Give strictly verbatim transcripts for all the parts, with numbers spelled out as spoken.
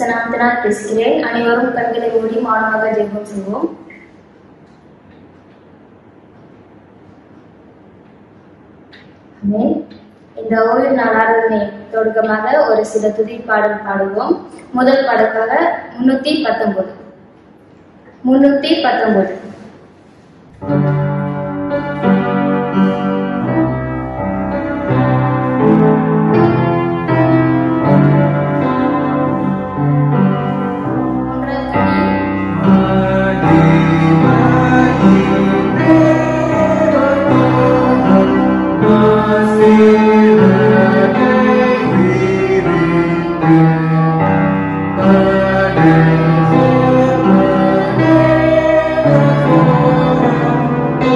நாமத்தினால் பேசுகிறேன். அனைவரும் கண்களை மூடி மௌனமாக ஜெபம் செய்வோம். இந்த ஓய்வு நாள் ஆராதனை தொடக்கமாக ஒரு சில துதி பாடல் பாடுவோம். முதல் பாடலுக்காக முன்னூத்தி பத்தொன்பது முன்னூத்தி பத்தொன்பது Oh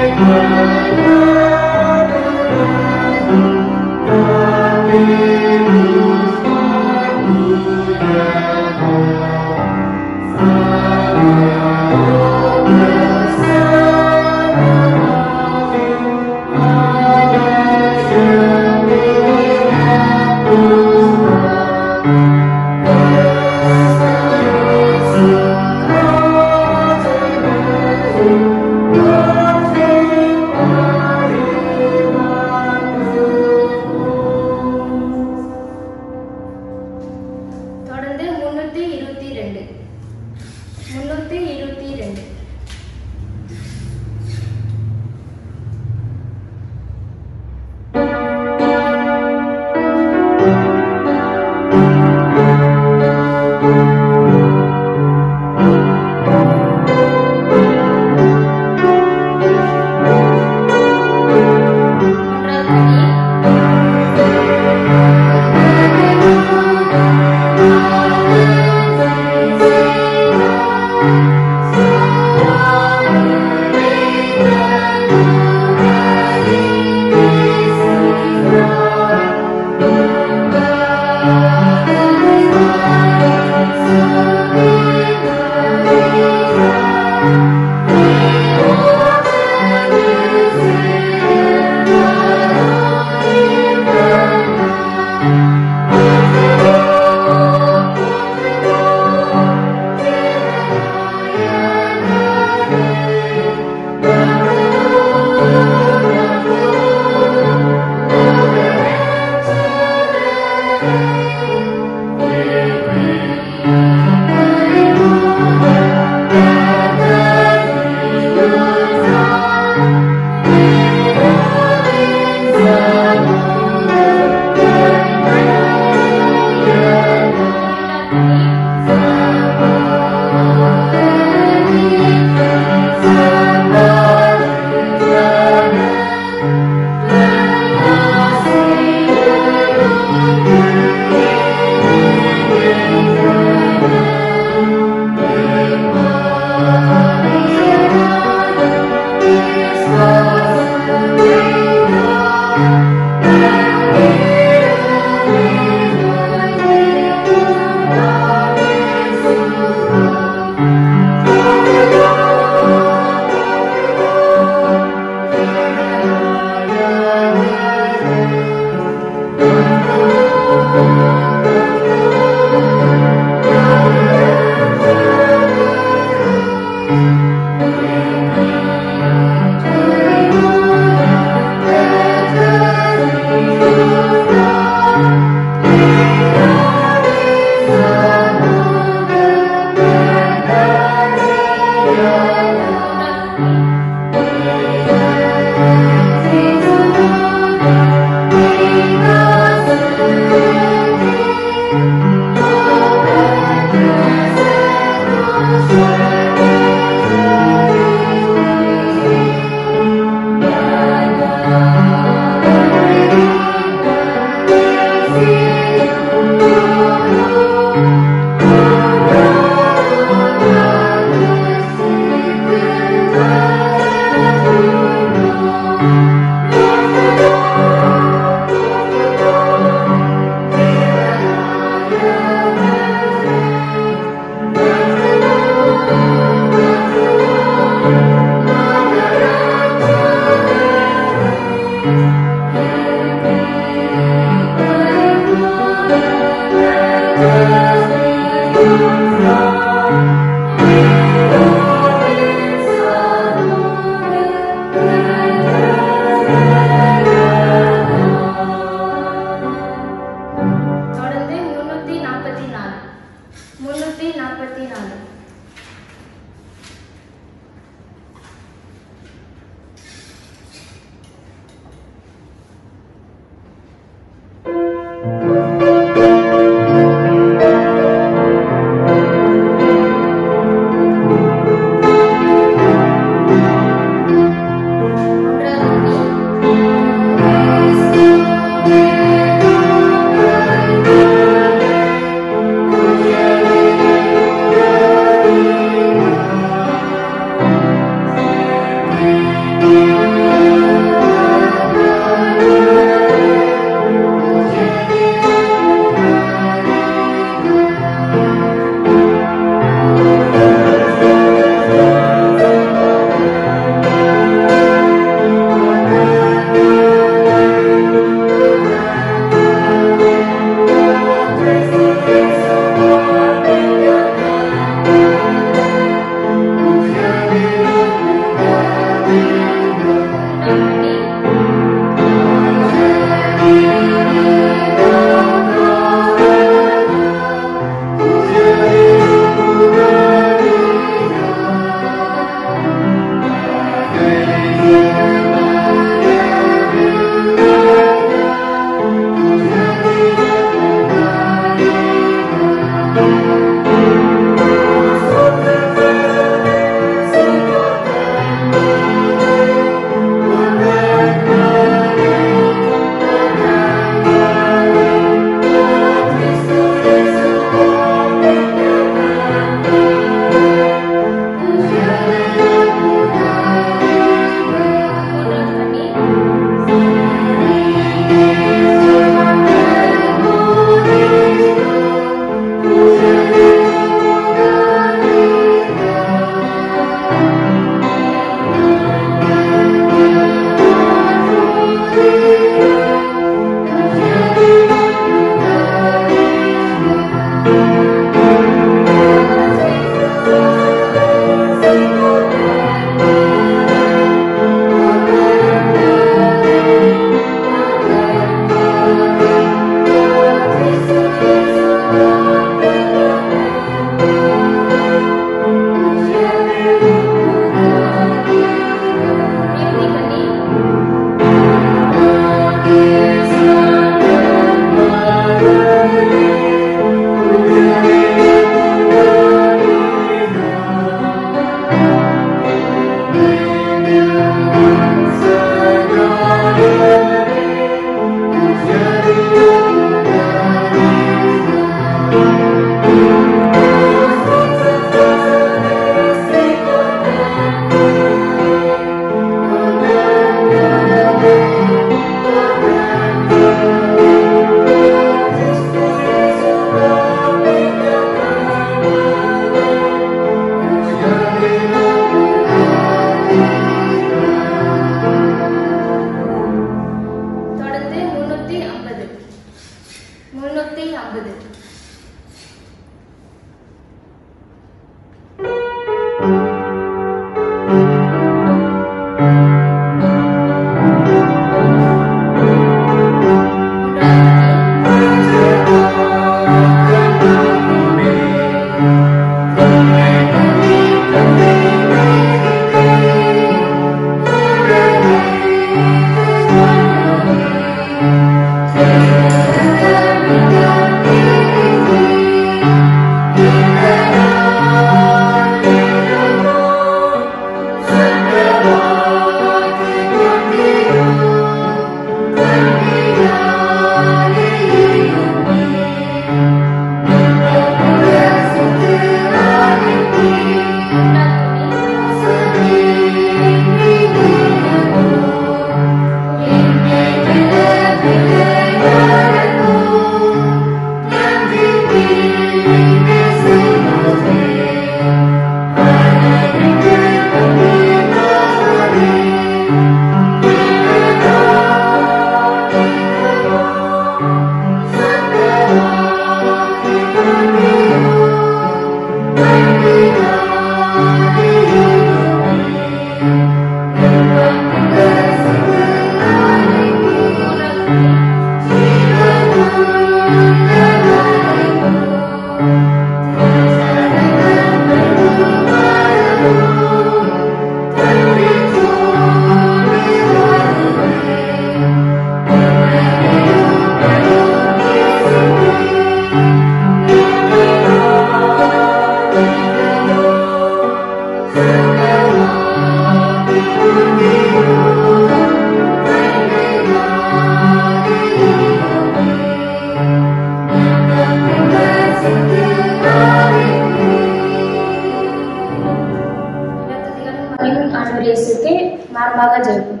மீண்டும் ஆண்டவர் இயேசுக்கே மார்பாக ஜெபிப்போம்.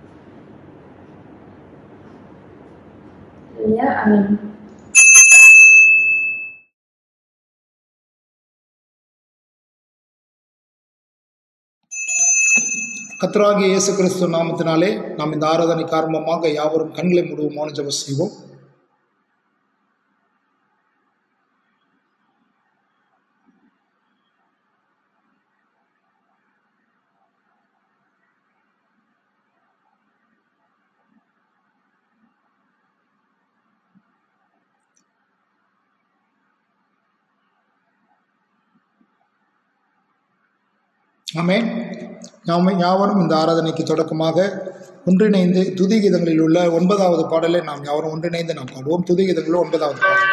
ஆமென். கர்த்தராகிய இயேசு கிறிஸ்து நாமத்தினாலே நாம் இந்த ஆராதனை காரணமாக யாவரும் கண்களை மூடுவோம், மௌன ஜெபம் செய்வோம். ஆமென். நாம் யாவரும் இந்த ஆராதனைக்கு தொடக்கமாக ஒன்றிணைந்து துதிகீதங்களில் உள்ள ஒன்பதாவது பாடலை நாம் யாவரும் ஒன்றிணைந்து நாம் பாடுவோம். துதிகீதங்களில் ஒன்பதாவது பாடல்.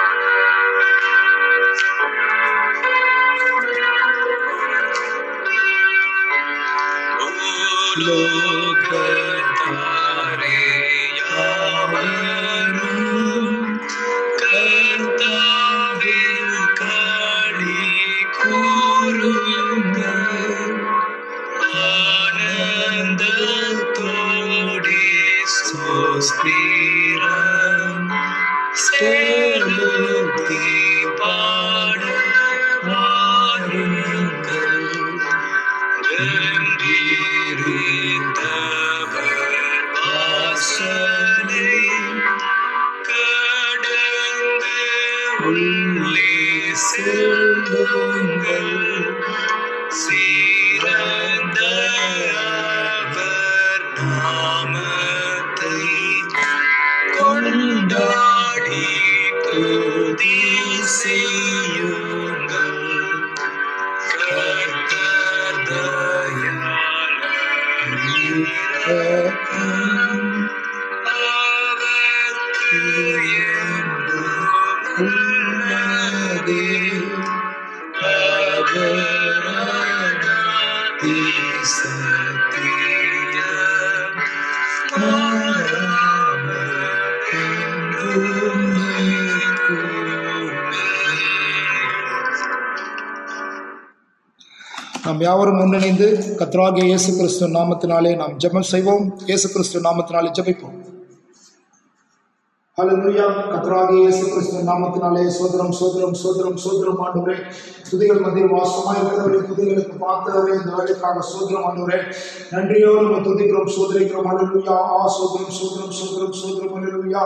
நாம் யாவரும் ஒன்றிணைந்து கர்த்தராகிய இயேசு கிறிஸ்து நாமத்தினாலே நாம் ஜெபம் செய்வோம். இயேசு கிறிஸ்து நாமத்தினாலே ஜெபிப்போம். ஹல்லேலூயா. கர்த்தராகிய இயேசு கிறிஸ்து நாமத்தினாலே சோதரம் சோதரம் சோதரம் சோதரம் ஆண்டவரே, துதிகள் மத்தியில் வாசமாய் இருக்கிறவரே, துதிகளுக்கு பார்த்தவரே, இந்த வேலைக்காக சோதரம் ஆண்டவரே, நன்றியோடு நம்ம துதிக்கிறோம், சோதரிக்கிறோம். ஹல்லேலூயா. ஆ சோதரம் சோதரம் சோதரம் சோதரம். ஹல்லேலூயா.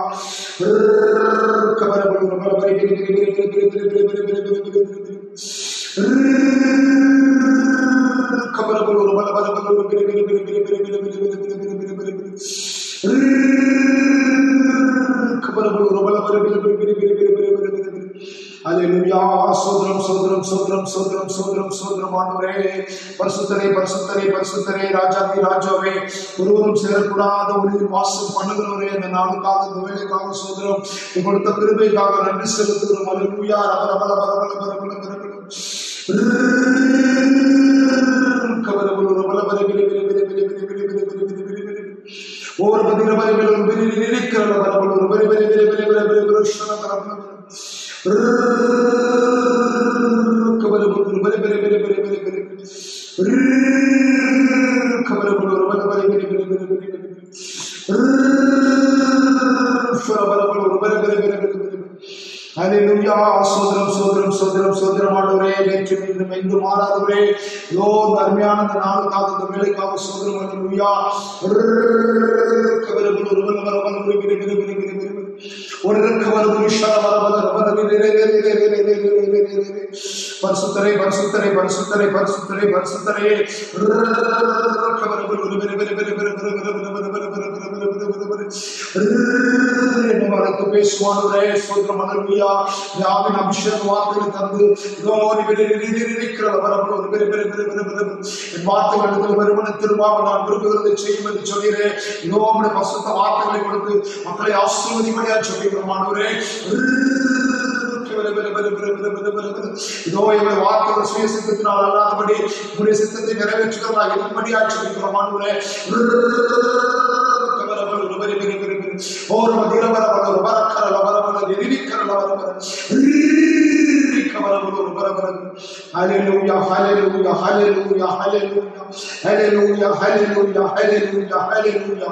கபரபல கபரபல கிரி கிரி கிரி கிரி கிரி கிரி கிரி கிரி கிரி கிரி கிரி கபரபல பல பல பல கிரி கிரி கிரி கிரி கிரி கிரி கிரி கிரி கிரி கிரி கிரி கிரி ஹல்லேலூயா. சோதரம் சோதரம் சோதரம் சோதரம் சோதரம் சோதரம் ஆண்டவரே, பரிசுத்தரே பரிசுத்தரே பரிசுத்தரே, ராஜாதி ராஜாவே, ஒருவரும் சேரக்கூடாத ஒளியில் வாசம் பண்ணுகிறவரே, இந்த நாளுக்காக இந்த வேலைக்காக சோதரம், கொடுத்த கிருபைக்காக நன்றி செலுத்துகிறோம். ஹல்லேலூயா. ரபல பல பல பல பல பல பல பல கபரபல பல பல கிரி கிரி கிரி கிரி கிரி கிரி கிரி கிரி கிரி और बदिर बरे बरे बरे निरिक कर बरे बरे बरे बरे बरे बरे बरे बरे शना कर खबर बरे बरे बरे बरे बरे बरे बरे खबर बरे बरे बरे बरे बरे बरे बरे शना बरे बरे बरे बरे बरे ஹல்லேலூயா. சோதரம் சோதரம் சோதரம் சோதரம் ஆண்டவரே, நேற்று இன்றும் என்றும் மாறாதவரே, யோ அருமையான இந்த நாளுக்காக இந்த வேலைக்காக சோதரம். ஹல்லேலூயா. பரிசுத்தரே பரிசுத்தரே பரிசுத்தரே பரிசுத்தரே பரிசுத்தரே பேசுவானே சோதரம். ஹல்லேலூயா. யாவின் அபிஷேக வார்த்தைகளை தந்து வார்த்தைகள் வெறுமன திருவாக நான் விரும்புகிறதை செய்யும் என்று சொல்கிறேன். இதோ உடைய பசுத்த வார்த்தைகளை கொடுத்து மக்களை ஆசீர்வதிபடியா சொல்கிறோம். ஆண்டவரே, இதோ எங்கள் வார்த்தைகள் சுய சித்தத்தினால் அல்லாதபடி உடைய சித்தத்தை நிறைவேற்றுகிறதா இருக்கும்படியா சொல்கிறோம். ஆண்டவரே, और मदिरा बरा बरा बरा करा बरा बरा निरिक करा बरा बरा कबरा बरा बरा Hallelujah, hallelujah, hallelujah, hallelujah, hallelujah, hallelujah, hallelujah, hallelujah.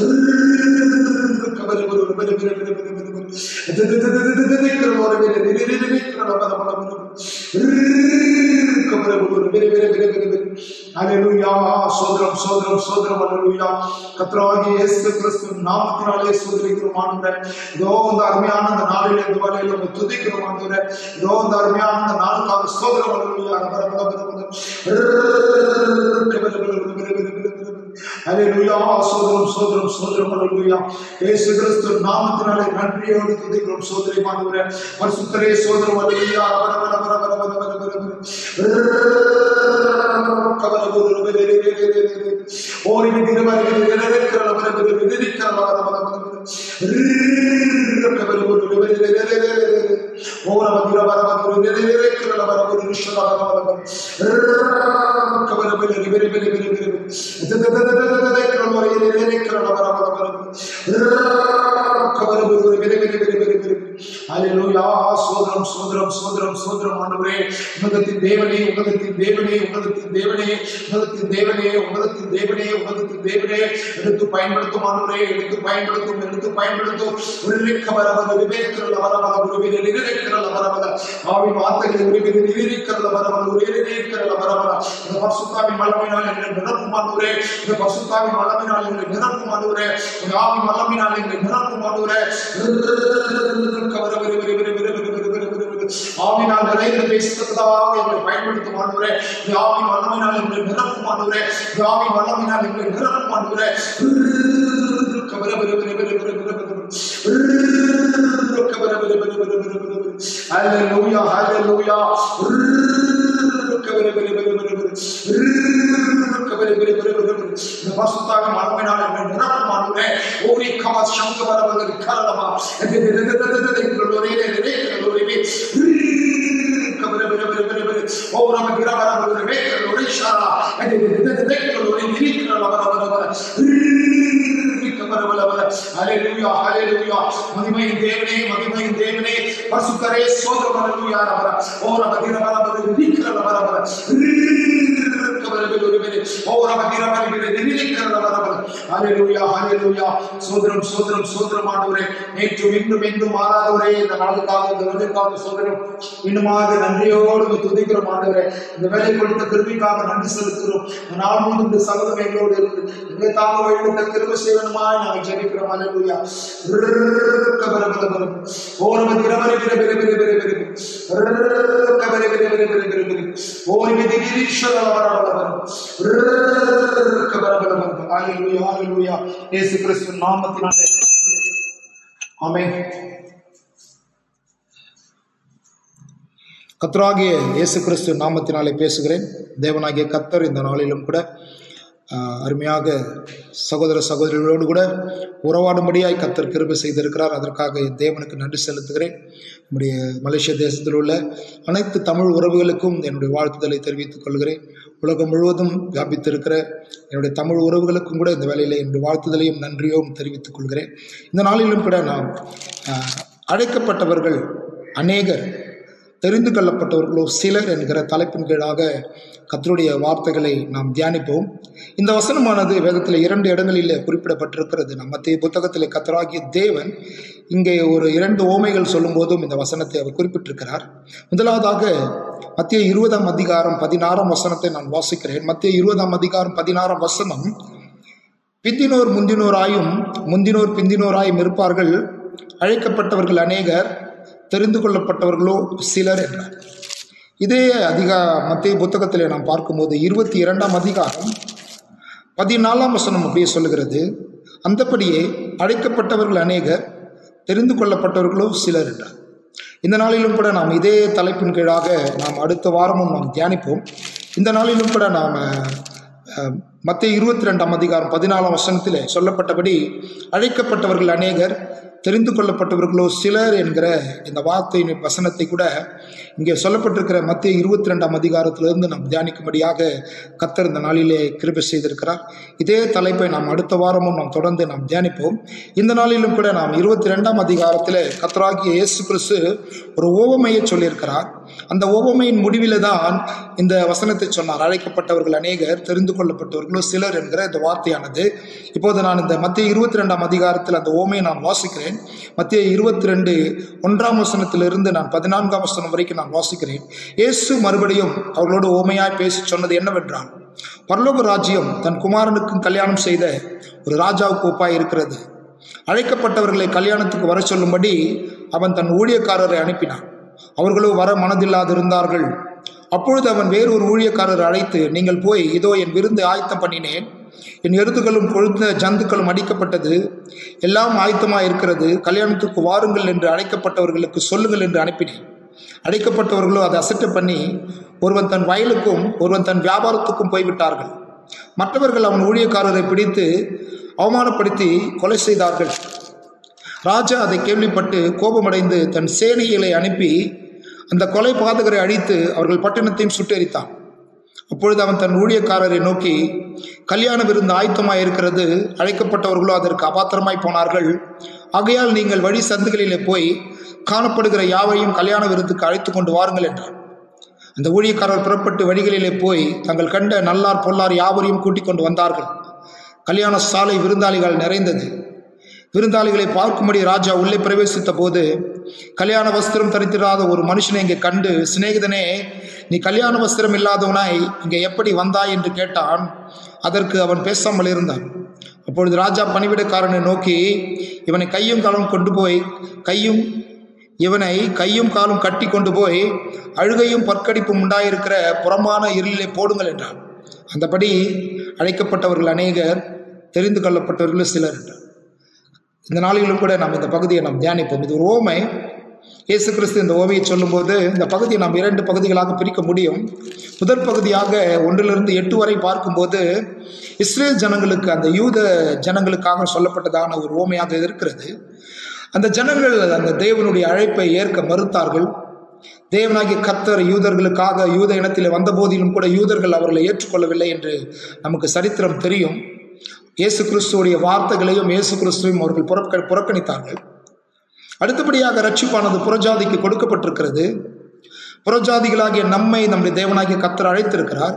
Hallelujah, சோதரம் சோதரம் சோதரம் hallelujah. கர்த்தராகிய இயேசு கிறிஸ்துவின் நாமத்தினாலே சோதரிக்கிறோம் ஆண்டவரே. இதோ இந்த அருமையான இந்த நாளிலே இந்த வேளையிலே உம்மை துதிக்கிறோம் ஆண்டவரே. இதோ இந்த அருமையான இந்த நாளுக்காக சோதரம் hallelujah. Hallelujah, சோதரம் சோதரம் சோதரம் hallelujah. இயேசு கிறிஸ்துவின் நாமத்தினாலே நன்றியோடு துதிக்கிறோம் சோதரி ஆண்டவரே. பரிசுத்தரே சோதரம் hallelujah. ஓரி Hallelujah, சோதரம் சோதரம் சோதரம் சோதரம் ஆண்டவரே. உலகத்தின் தேவனே, உலகத்தின் தேவனே, உலகத்தின் தேவனே, உலகத்தின் தேவனே, உலகத்தின் தேவனே, உலகத்தின் தேவனே, எடுத்து பயன்படுத்தும் ஆண்டவரே, எடுத்து பயன்படுத்தும், எடுத்து பயன்படுத்தும். உருவிக்க வரவர விவேக்கிறல வரவர உருவில நிலைக்கிறல வரவர ஆவின் வார்த்தைகளை உருவில நிலைக்கிறல வரவர உருவில நிலைக்கிறல வரவர இந்த பரிசுத்தாவின் வல்லமையினால் எங்களை நிரப்பும் ஆண்டவரே. இந்த பரிசுத்தாவின் வல்லமையினால் எங்களை நிரப்பும் ஆண்டவரே. இந்த ஆவின் வல்லமையினால் எங்களை நிரப்பும் ஆண்டவரே. ஆவினால் நிறைந்த பேசுகிறதாக எங்களை பயன்படுத்தும் ஆண்டவரே. ஆவின் வல்லமையினால் எங்களை நிரப்பும் ஆண்டவரே. ஆவின் வல்லமையினால் எங்களை நிரப்பும் ஆண்டவரே. Hallelujah, hallelujah. இந்த பரிசுத்தாவின் வல்லமையினால் எங்களை நிரப்பும் ஆண்டவரே. ஓரி கவச் சங்கவரவர்கள் கரலமா Hallelujah, hallelujah. மகிமையின் தேவனே, மகிமையின் தேவனே, பரிசுத்தரே சோதரம் hallelujah. ஓ ரபதிர பரபர நிக்கற பரபர Hallelujah, hallelujah. சோதரம் சோதரம் சோதரம் ஆண்டவரே. நேற்று மீண்டும் மீண்டும் மாறாதவரே. இந்த நாளுக்காக இந்த வேலைக்காக சோதரம் இன்னுமாக நன்றியோடு துதிக்கிறோம் ஆண்டவரே. இந்த வேலை கொடுத்த கிருபைக்காக நன்றி செலுத்துகிறோம். இந்த நாள் முழுவதும் இந்த சகோதரம் எங்களோடு இருந்து எங்களை தாங்க வழிபட்ட கிருபை செய்வனுமாய் நாங்கள் ஜெபிக்கிறோம். Hallelujah. ஓரம திரவரி விர விர விர விர விர கபரி விர விர விர விர விர ஓரி விதிகிரீஷர வரவர Hallelujah, hallelujah. இயேசு கிறிஸ்துவின் நாமத்தினாலே ஆமென். கர்த்தராகிய இயேசு கிறிஸ்துவின் நாமத்தினாலே பேசுகிறேன். தேவனாகிய கர்த்தர் இந்த நாளிலும் கூட அருமையாக சகோதர சகோதரிகளோடு கூட உறவாடும்படியாய் கர்த்தர் கிருபை செய்திருக்கிறார். அதற்காக தேவனுக்கு நன்றி செலுத்துகிறேன். நம்முடைய மலேசிய தேசத்தில் உள்ள அனைத்து தமிழ் உறவுகளுக்கும் என்னுடைய வாழ்த்துதலை தெரிவித்துக் கொள்கிறேன். உலகம் முழுவதும் வியாபித்திருக்கிற என்னுடைய தமிழ் உறவுகளுக்கும் கூட இந்த வேளையிலே என்னுடைய வாழ்த்துதலையும் நன்றியும் தெரிவித்துக் கொள்கிறேன். இந்த நாளிலும் கூட நாம் அழைக்கப்பட்டவர்கள் அநேகர், தெரிந்து கொள்ளப்பட்டவர்களோ சிலர் என்கிற தலைப்பின் கீழாக கர்த்தருடைய வார்த்தைகளை நாம் தியானிப்போம். இந்த வசனமானது வேதத்தில் இரண்டு இடங்களில் குறிப்பிடப்பட்டிருக்கிறது. நம் மத்திய புத்தகத்தில் கர்த்தராகிய தேவன் இங்கே ஒரு இரண்டு ஓமைகள் சொல்லும் போதும் இந்த வசனத்தை அவர் குறிப்பிட்டிருக்கிறார். முதலாவதாக மத்திய இருபதாம் அதிகாரம் பதினாறாம் வசனத்தை நான் வாசிக்கிறேன். மத்திய இருபதாம் அதிகாரம் பதினாறாம் வசனம், பிந்தினோர் முந்தினோராயும் முந்தினோர் பிந்தினோராயும் இருப்பார்கள், அழைக்கப்பட்டவர்கள் அநேகர், தெரிந்து கொள்ளப்பட்டவர்களோ சிலர் என்றார். இதே அதிகா மத்திய புத்தகத்திலே நாம் பார்க்கும்போது இருபத்தி இரண்டாம் அதிகாரம் பதினாலாம் வசனம் அப்படியே சொல்லுகிறது, அந்தபடியே அழைக்கப்பட்டவர்கள் அநேகர், தெரிந்து கொள்ளப்பட்டவர்களோ சிலர் என்றார். இந்த நாளிலும் கூட நாம் இதே தலைப்பின் கீழாக நாம் அடுத்த வாரமும் நாம் தியானிப்போம். இந்த நாளிலும் கூட நாம் மத்திய இருபத்தி ரெண்டாம் அதிகாரம் பதினாலாம் வசனத்திலே சொல்லப்பட்டபடி அழைக்கப்பட்டவர்கள் அநேகர், தெரிந்து கொள்ளப்பட்டவர்களோ சிலர் என்கிற இந்த வார்த்தையின் வசனத்தை கூட இங்கே சொல்லப்பட்டிருக்கிற மத்திய இருபத்தி ரெண்டாம் அதிகாரத்திலிருந்து நாம் தியானிக்கும்படியாக கர்த்தர் இந்த நாளிலே கிருபை செய்திருக்கிறார். இதே தலைப்பை நாம் அடுத்த வாரமும் நாம் தொடர்ந்து நாம் தியானிப்போம். இந்த நாளிலும் கூட நாம் இருபத்தி ரெண்டாம் அதிகாரத்தில் கர்த்தராகிய இயேசு கிறிஸ்து ஒரு ஓவமையை சொல்லியிருக்கிறார். அந்த உவமையின் முடிவில தான் இந்த வசனத்தை சொன்னார். அழைக்கப்பட்டவர்கள் அநேகர், தெரிந்து கொள்ளப்பட்டவர்களோ சிலர் என்கிற இந்த வார்த்தையானது. இப்போது நான் இந்த மத்திய இருபத்தி ரெண்டாம் அதிகாரத்தில் அந்த உவமையை நான் வாசிக்கிறேன். மத்திய இருபத்தி ரெண்டு ஒன்றாம் வசனத்திலிருந்து நான் பதினான்காம் வசனம் வரைக்கும் நான் வாசிக்கிறேன். இயேசு மறுபடியும் அவர்களோடு உவமையாய் பேசி சொன்னது என்னவென்றால், பரலோக ராஜ்யம் தன் குமாரனுக்கும் கல்யாணம் செய்த ஒரு ராஜாவுக்கு ஒப்பாய் இருக்கிறது. அழைக்கப்பட்டவர்களை கல்யாணத்துக்கு வர சொல்லும்படி அவன் தன் ஊழியக்காரரை அனுப்பினான். அவர்களோ வர மனதில்லாதிருந்தார்கள். அப்பொழுது அவன் வேறொரு ஊழியக்காரரை அழைத்து, நீங்கள் போய், இதோ என் விருந்து ஆயத்தம் பண்ணினேன், என் எருதுகளும் கொழுத்த ஜந்துக்களும் அடிக்கப்பட்டது, எல்லாம் ஆயத்தமாக இருக்கிறது, கல்யாணத்துக்கு வாருங்கள் என்று அழைக்கப்பட்டவர்களுக்கு சொல்லுங்கள் என்று அனுப்பினேன். அழைக்கப்பட்டவர்களோ அதை அசட்டை பண்ணி ஒருவன் தன் வயலுக்கும் ஒருவன் தன் வியாபாரத்துக்கும் போய்விட்டார்கள். மற்றவர்கள் அவன் ஊழியக்காரரை பிடித்து அவமானப்படுத்தி கொலை செய்தார்கள். ராஜா அதை கேள்விப்பட்டு கோபமடைந்து தன் சேனைகளை அனுப்பி அந்த கொலை பாதகரை அழித்து அவர்கள் பட்டணத்தையும் சுட்டெரித்தான். அப்பொழுது அவன் தன் ஊழியக்காரரை நோக்கி, கல்யாண விருந்து ஆயத்தமாய் இருக்கிறது, அழைக்கப்பட்டவர்களோ அதற்கு அபாத்திரமாய் போனார்கள். ஆகையால் நீங்கள் வழி சந்துகளிலே போய் காணப்படுகிற யாவையும் கல்யாண விருந்துக்கு அழைத்து கொண்டு வாருங்கள் என்றார். அந்த ஊழியக்காரர் புறப்பட்டு வழிகளிலே போய் தங்கள் கண்ட நல்லார் பொல்லார் யாவரையும் கூட்டிக் கொண்டு வந்தார்கள். கல்யாண சாலை விருந்தாளிகள் நிறைந்தது. விருந்தாளிகளை பார்க்கும்படி ராஜா உள்ளே பிரவேசித்த போது கல்யாண வஸ்திரம் தரித்திராத ஒரு மனுஷனை இங்கே கண்டு, சிநேகிதனே, நீ கல்யாண வஸ்திரம் இல்லாதவனாய் இங்கே எப்படி வந்தாய் என்று கேட்டான். அதற்கு அவன் பேசாமல் இருந்தான். அப்பொழுது ராஜா பணிவிடைக்காரனை நோக்கி, இவனை கையும் காலும் கொண்டு போய் கையும் இவனை கையும் காலும் கட்டி கொண்டு போய் அழுகையும் பற்கடிப்பும் உண்டாயிருக்கிற புறமான இருளிலே போடுங்கள் என்றான். அந்தபடி அழைக்கப்பட்டவர்கள் அநேகர், தெரிந்து கொள்ளப்பட்டவர்கள் சிலர் என்றார். இந்த நாளிலும் கூட நாம் இந்த பகுதியை நாம் தியானிப்போம். இது ஒரு ஓமை. இயேசு கிறிஸ்து இந்த ஓமையை சொல்லும்போது இந்த பகுதியை நாம் இரண்டு பகுதிகளாக பிரிக்க முடியும். முதல் பகுதியாக ஒன்றிலிருந்து எட்டு வரை பார்க்கும்போது இஸ்ரேல் ஜனங்களுக்கு, அந்த யூத ஜனங்களுக்காக சொல்லப்பட்டதான ஒரு ஓமையாக இருக்கிறது. அந்த ஜனங்கள் அந்த தேவனுடைய அழைப்பை ஏற்க மறுத்தார்கள். தேவனாகிய கர்த்தர் யூதர்களுக்காக யூத இனத்தில் வந்த போதிலும் கூட யூதர்கள் அவர்களை ஏற்றுக்கொள்ளவில்லை என்று நமக்கு சரித்திரம் தெரியும். இயேசு கிறிஸ்துவோடைய வார்த்தைகளையும் இயேசு கிறிஸ்துவையும் அவர்கள் புறக்க புறக்கணித்தார்கள். அடுத்தபடியாக ரட்சிப்பானது புறஜாதிக்கு கொடுக்கப்பட்டிருக்கிறது. புறஜாதிகளாகிய நம்மை நம்முடைய தேவனாகிய கர்த்தர் அழைத்திருக்கிறார்.